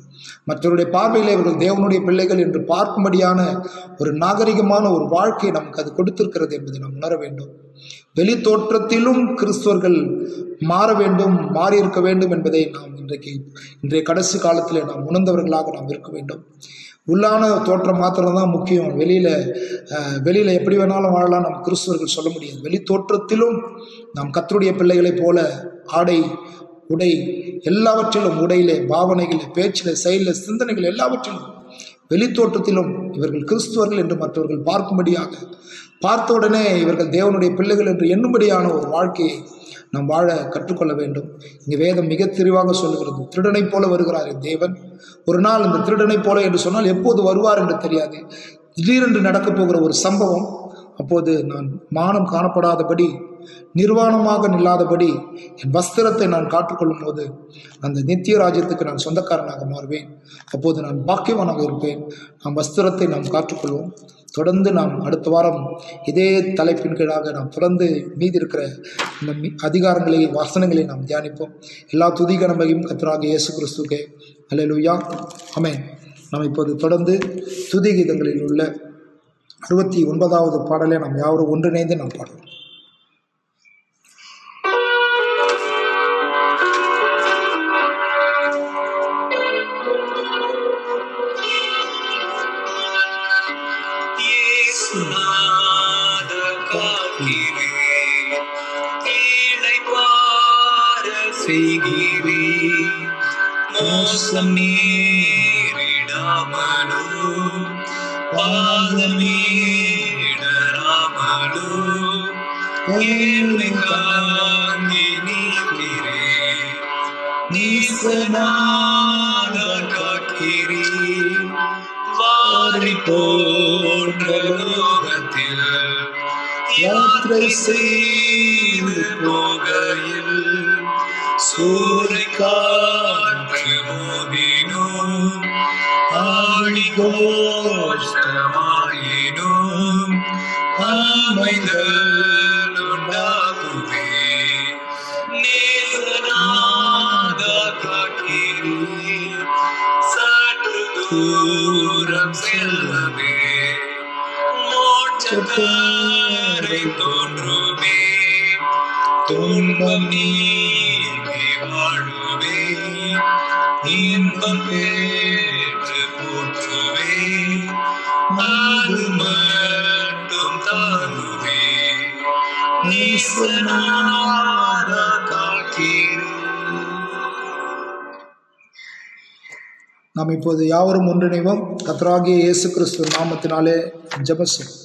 மற்றவருடைய பார்வையில் இவர்கள் தேவனுடைய பிள்ளைகள் என்று பார்க்கும்படியான ஒரு நாகரிகமான ஒரு வாழ்க்கையை நமக்கு அது கொடுத்திருக்கிறது என்பதை நாம் உணர வேண்டும். வெளி தோற்றத்திலும் கிறிஸ்தவர்கள் மாற வேண்டும், மாறி இருக்க வேண்டும் என்பதை நாம் இன்றைக்கு இன்றைய கடைசி காலத்தில் நாம் உணர்ந்தவர்களாக நாம் இருக்க வேண்டும். உள்ளான தோற்றம் மாத்திரம்தான் முக்கியம். வெளியில வெளியில எப்படி வேணாலும் வாழலாம் நம்ம கிறிஸ்தவர்கள் சொல்ல முடியாது. வெளி தோற்றத்திலும் நாம் கர்த்தருடைய பிள்ளைகளைப் போல ஆடை, உடை எல்லாவற்றிலும், உடையிலே, பாவனைகளே, பேச்சிலே, செயலிலே, சிந்தனைகள் எல்லாவற்றிலும், வெளி தோற்றத்திலும் இவர்கள் கிறிஸ்துவர்கள் என்று மற்றவர்கள் பார்க்கும்படியாக, பார்த்த உடனே இவர்கள் தேவனுடைய பிள்ளைகள் என்று எண்ணும்படியான ஒரு வாழ்க்கையை நாம் வாழ கற்றுக்கொள்ள வேண்டும். இங்கே வேதம் மிக தெளிவாக சொல்லுகிறது, திருடனை போல வருகிறார் தேவன். ஒரு நாள் இந்த திருடனை போல என்று சொன்னால் எப்போது வருவார் என்று தெரியாது. திடீரென்று நடக்கப் போகிற ஒரு சம்பவம். அப்போது நான் மானம் காணப்படாதபடி, நிர்வாணமாக நில்லாதபடி என் வஸ்திரத்தை நான் காட்டுக்கொள்ளும் போது அந்த நித்திய ராஜ்யத்துக்கு நான் சொந்தக்காரனாக மாறுவேன். அப்போது நான் பாக்கியவானாக இருப்பேன். நாம் வஸ்திரத்தை நாம் காற்றுக்கொள்வோம். தொடர்ந்து நாம் அடுத்த வாரம் இதே தலைப்பின் கீழாக நாம் தொடர்ந்து மீதி இருக்கிற இந்த அதிகாரங்களை, வசனங்களை நாம் தியானிப்போம். எல்லா துதிகனமையும் கர்த்தராகிய இயேசு கிறிஸ்துவுக்கே. அல்லேலூயா, ஆமென். நாம் இப்போது தொடர்ந்து துதி கீதங்களில் உள்ள அறுபத்தி ஒன்பதாவது பாடலை நாம் யாவரும் ஒன்றிணைந்து நாம் பாடுவோம். மோசம் நேரிடாமலோ பாதமேடராமலோ ஏழ்மை காந்தி நீக்கிறே நீசனான காக்கிறே வாரி போன்ற லோகத்தில் யாத்திரை செய்து போகையில் சூறை காற்று மோதினோம் ஆடி கோஷ்டமாயினோம் ஆமைகள் உண்டாகுவே நேசனாக காக்கிறே சற்று தூரம் செல்லவே மோட்சக்காரை தோன்றுமே துன்பம் நீங்கி வாழுவே இன்பம் பெற்று போற்றுவே அது மட்டும் தாங்குவே நீசனாக காக்கிறே. நாம் இப்போது யாவரும் ஒன்றிணைவோம். கர்த்தராகிய இயேசு கிறிஸ்து நாமத்தினாலே ஜெபம் செய்வோம்.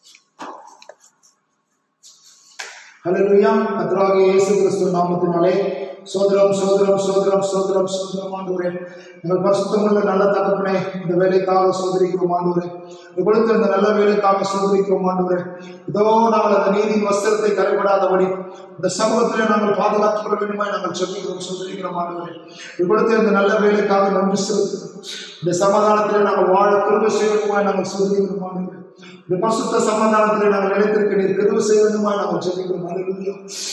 ஹல்லேலூயா. கர்த்தராகிய இயேசு கிறிஸ்து நாமத்தினாலே சோதரம் சோதரம் சோதரம் சோதரம் சோதரம் ஆண்டவரே, எங்கள் பரிசுத்தமுள்ள நல்ல தகப்பனே, இந்த வேலைக்காக சோதரிக்கிறோம் ஆண்டவரே. கொடுத்த இந்த நல்ல வேலைக்காக சோதரிக்கிறோம் ஆண்டவரே. இதோ நாங்கள் அந்த நீதியின் வஸ்திரத்தை கரைபடாதபடி இந்த சமூகத்திலே நாங்கள் பாதுகாத்துக் கொள்ள வேண்டுமாய் நாங்கள் சொல்லிக்கிறோம், சோதரிக்கிறோம் ஆண்டவரே. கொடுத்த இந்த நல்ல வேலைக்காக நன்றி செலுத்துகிறோம். இந்த சமாதானத்திலே நாங்கள் வாழ கிருபை செய்ய வேண்டுமாய் நாங்கள் சோதரிக்கிறோம் ஆண்டவரே. இந்த பரிசுத்த சமாதானத்திலே நாங்கள் நிலைத்திருக்க நீர் கிருபை செய்ய வேண்டுமாய் நாங்கள் சொல்லிக்கிறோம். ஹல்லேலூயா.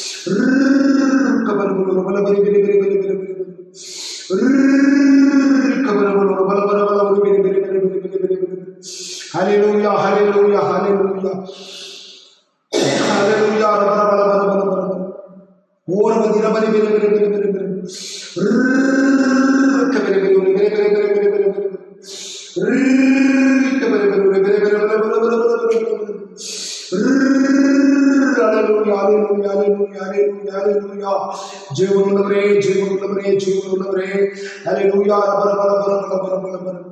Hallelujah, hallelujah, hallelujah. Hallelujah, rabba rabba rabba rabba rabba. Oh, rabba di rabba di bere bere bere bere bere. Rrrr, bere bere bere bere bere bere bere bere. Rrrr, bere bere bere bere bere bere bere bere bere. Rrrr, hallelujah, hallelujah, hallelujah, hallelujah, hallelujah. Jeevanullavaре, jeevanullavaре, jeevanullavare. Hallelujah, rabba rabba rabba rabba rabba rabba rabba.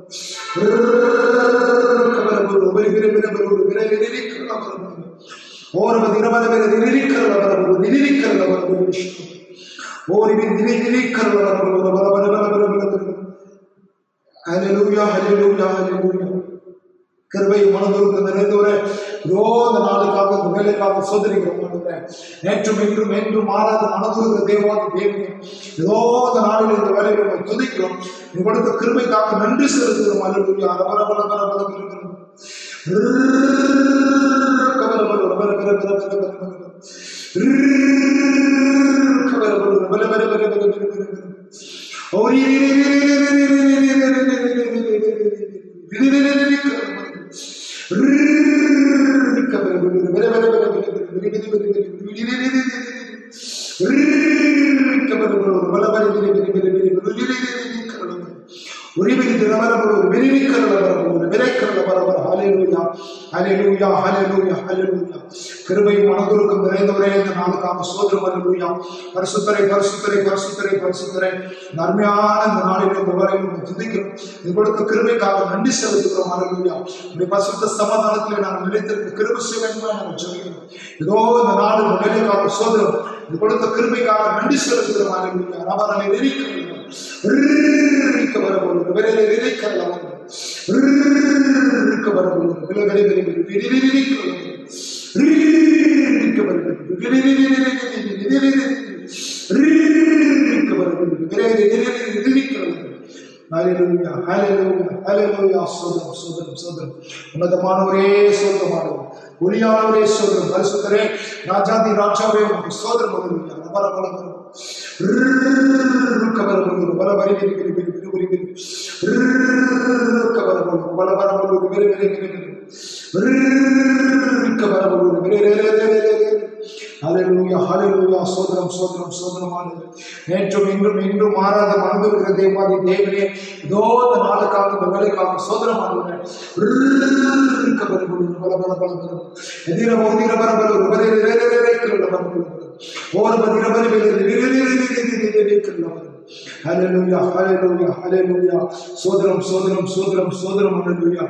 और मदीना वाले मेरे दिल्ली कर लगा रहा हूँ दिल्ली कर लगा रहा हूँ और इधर दिल्ली दिल्ली कर लगा रहा हूँ बड़ा बड़ा बड़ा बड़ा बड़ा हालेलुया हालेलुया हालेलुया கிருபை மனதுருக்கு நிறைந்தவரே, ரோத நாளுக்காக இந்த வேலைக்காக சோதரிக்கிறோம். நேற்றும் இன்றும் என்றும் மாறாத மனதுருகிற தேவாதி தேவனே, ரோத நாளில் இந்த வேலையை நம்ம துதிக்கிறோம். கொடுத்த கிருபைக்காக நன்றி செலுத்துகிறோம். அல்லேலூயா. ரபர பல பல பல இருக்கிறோம். உரிமை தினவரங்கள் ஒரு விரிவிக்கிறத வரவும் ஒரு விரைக்கிறத வரவர். ஹல்லேலூயா ஹல்லேலூயா ஹல்லேலூயா ஹல்லேலூயா. கிருபையும் மனதுருக்கம் நிறைந்தவரே இந்த நாளுக்காக ஸ்தோத்திரம். ஹல்லேலூயா. பரிசுத்தரை பரிசுத்தரை பரிசுத்தரை பரிசுத்தரை நன்மையான இந்த நாளில் இந்த வரையும் துதிக்கிறோம். இது கொடுத்த கிருபைக்காக நன்றி செலுத்துகிறோம். ஹல்லேலூயா. இந்த பரிசுத்த சமாதானத்தில் நாங்கள் நிலைத்திருக்க கிருபை செய்ய வேண்டும் நாங்கள் ஜெபிக்கிறோம். இதோ இந்த நாடு வேலைக்காக ஸ்தோத்திரம். இது கொடுத்த கிருபைக்காக நன்றி செலுத்துகிறோம். ஹல்லேலூயா. அவரை நெருக்கிறோம் இருக்க வரப்போகிறது விரைவில் இருக்கிற இருக்க வரப்போகிறது விலை விரை விரை இருக்க வருகிறது உன்னதமானவரே சோதரமானவர் ஒளியானவரே சோதரம் பரிசுத்தரே ராஜாதி ராஜாவே உங்களுக்கு சோதரம் சோதரம் சோதரம் சோதரமானது நேற்றும் இன்றும் இன்றும் மாறாத மனதிருக்கிற தேவாதி தேவனே இதோ இந்த நாளுக்காக இந்த வேலைக்காக சோதரமானது பல பல பல பல எதிர மோதிர பரபல உபரை ஓர் பதிர ஹல்லேலூயா ஹல்லேலூயா ஹல்லேலூயா. சோதரம் சோதரம் சோதரம் சோதரம் ஹல்லேலூயா.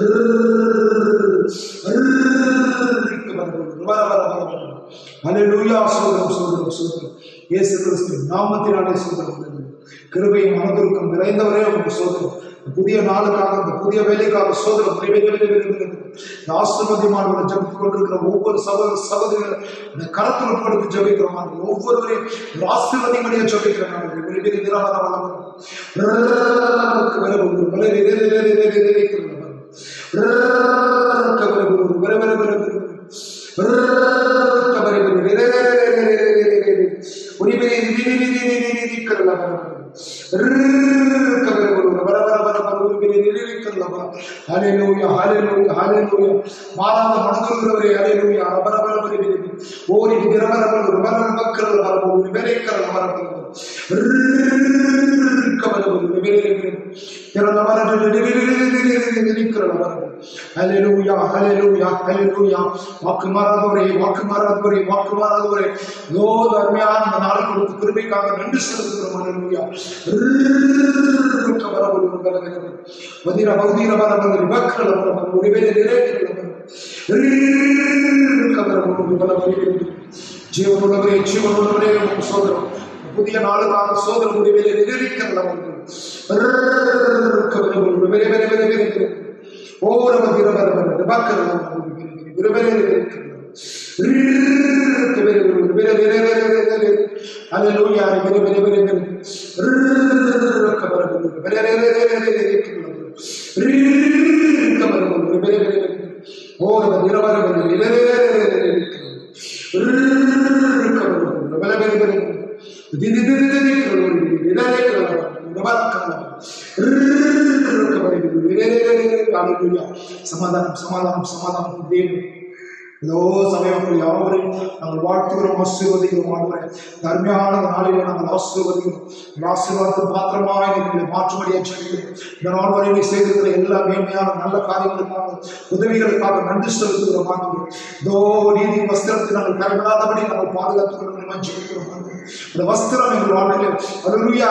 ஹல்லேலூயா சோதரம் சோதரம் சோதரம் இயேசு கிறிஸ்துவின் நாமத்தினாலே சோதரம். கிருபையும் மனதுருக்கம் நிறைந்தவரே உங்களுக்கு சோதரம். புதிய நாளுக்காக இந்த புதிய வேலைக்காக சோதரம் ஆசீர்வாதமானவரை ஜபித்துக் கொண்டிருக்கிற ஒவ்வொரு சகோதர சகோதரிகள் இந்த கரத்தில் படுத்து ஜபிக்கிறோம். ஒவ்வொருவரையும் ஆசீர்வாதமடைய ஜபிக்கிறோம். ஹல்லேலூயா ஹல்லேலூயா ஹல்லேலூயா. மாறாத மனதுள்ளவரே ஹல்லேலூயா. ரபரபரபரி ஓரி திரபரபர ரபரபர மக்கள் வரபோது வேலைக்கர வரபோது கவலபோது வேலைக்கர திரலவரது நிலிக்கர வரபோது. ஹல்லேலூயா ஹல்லேலூயா ஹல்லேலூயா. வாக்கு மாறாதவரே வாக்கு மாறாதவரே வாக்கு மாறாதவரே இதோ அருமையான இந்த நாளை கொடுத்து கிருபைக்காக நன்றி செலுத்துகிறோம். ஹல்லேலூயா. வரபோது வதிர வதிர வரபோது விபக்கர வரபோது ஒரு வேலை நிறைவேற்ற ஜீவனுள்ளவரே ஜீவனுள்ளவரே சோதரம் புதிய நாளுக்காக சோதர முடிவில் எதிர்க்கிறது சமாதானம் சமாதானம் சமாதானம் ஏதோ சமயம் யாவரையும் நாங்கள் வாழ்த்துகிறோம், ஆசீர்வதிக்கிறோம். ஆண்டவரே அருமையான நாளிலே நாங்கள் ஆசீர்வதிக்கிறோம். ஆசீர்வாதத்தின் பாத்திரமாக எங்களை மாற்றும்படியாக செய்கிறோம். இந்த நாள் வரை செய்திருக்கிற எல்லா மேன்மையான நல்ல காரியங்களுக்காக உதவிகளுக்காக நன்றி செலுத்துகிறோம். ஆண்டவரே இதோ நீதி வஸ்திரத்தை நாங்கள் கரப்படாதபடி நாங்கள் பாதுகாத்துக்கிறோம். ஜெபிக்கிறோம். அந்த வஸ்திரம் எங்கள் வாழ்க்கையில அல்லேலூயா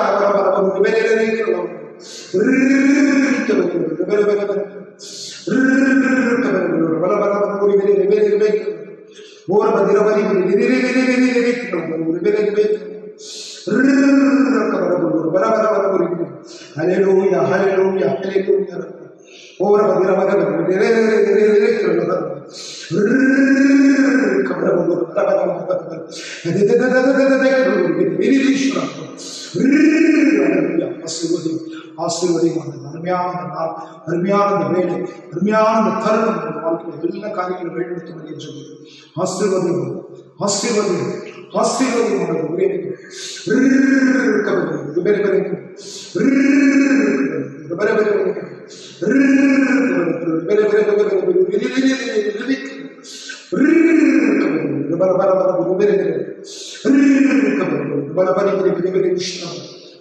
ஆசீர்வதிமான அருமையான நாள், அருமையான வேலை, அருமையான தருணம் வாழ்க்கையில் எல்லா காரியங்களும் வெளிப்படுத்த சொல்லி ஆசீர்வதியும் ஆசீர்வதியும் ஆசீர்வதியும்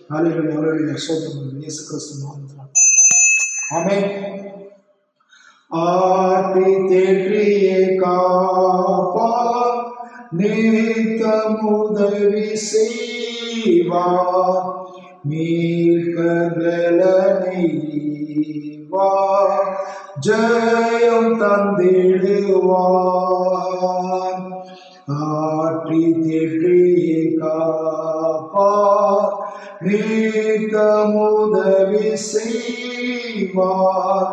ஹalleluya ஹalleluya ஸ்தோத்திரம் இயேசு கிறிஸ்து நாமத்தினால் ஆமென். ஆட்டி தேற்றியே காப்பார் நித்தம் உதவி செய்வார் மீட்கலனைவார் ஜெயம் தந்திடுவார். ஆற்றி தேற்றியே காப்பார் நித்தம் உதவி செய்வார்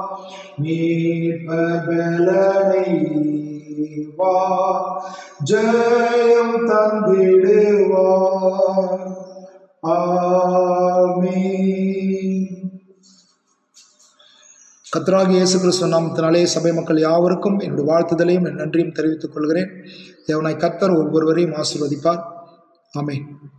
மீட்பலனைவார் ஜெயம் தந்திடுவார். ஆமென். கர்த்தராகிய இயேசு கிறிஸ்து நாமத்தினாலே சபை மக்கள் யாவருக்கும் என்னுடைய வாழ்த்துதலையும் என் நன்றியும் தெரிவித்துக் கொள்கிறேன். தேவனாய் கர்த்தர் ஒவ்வொருவரையும் ஆசீர்வதிப்பார். ஆமென்.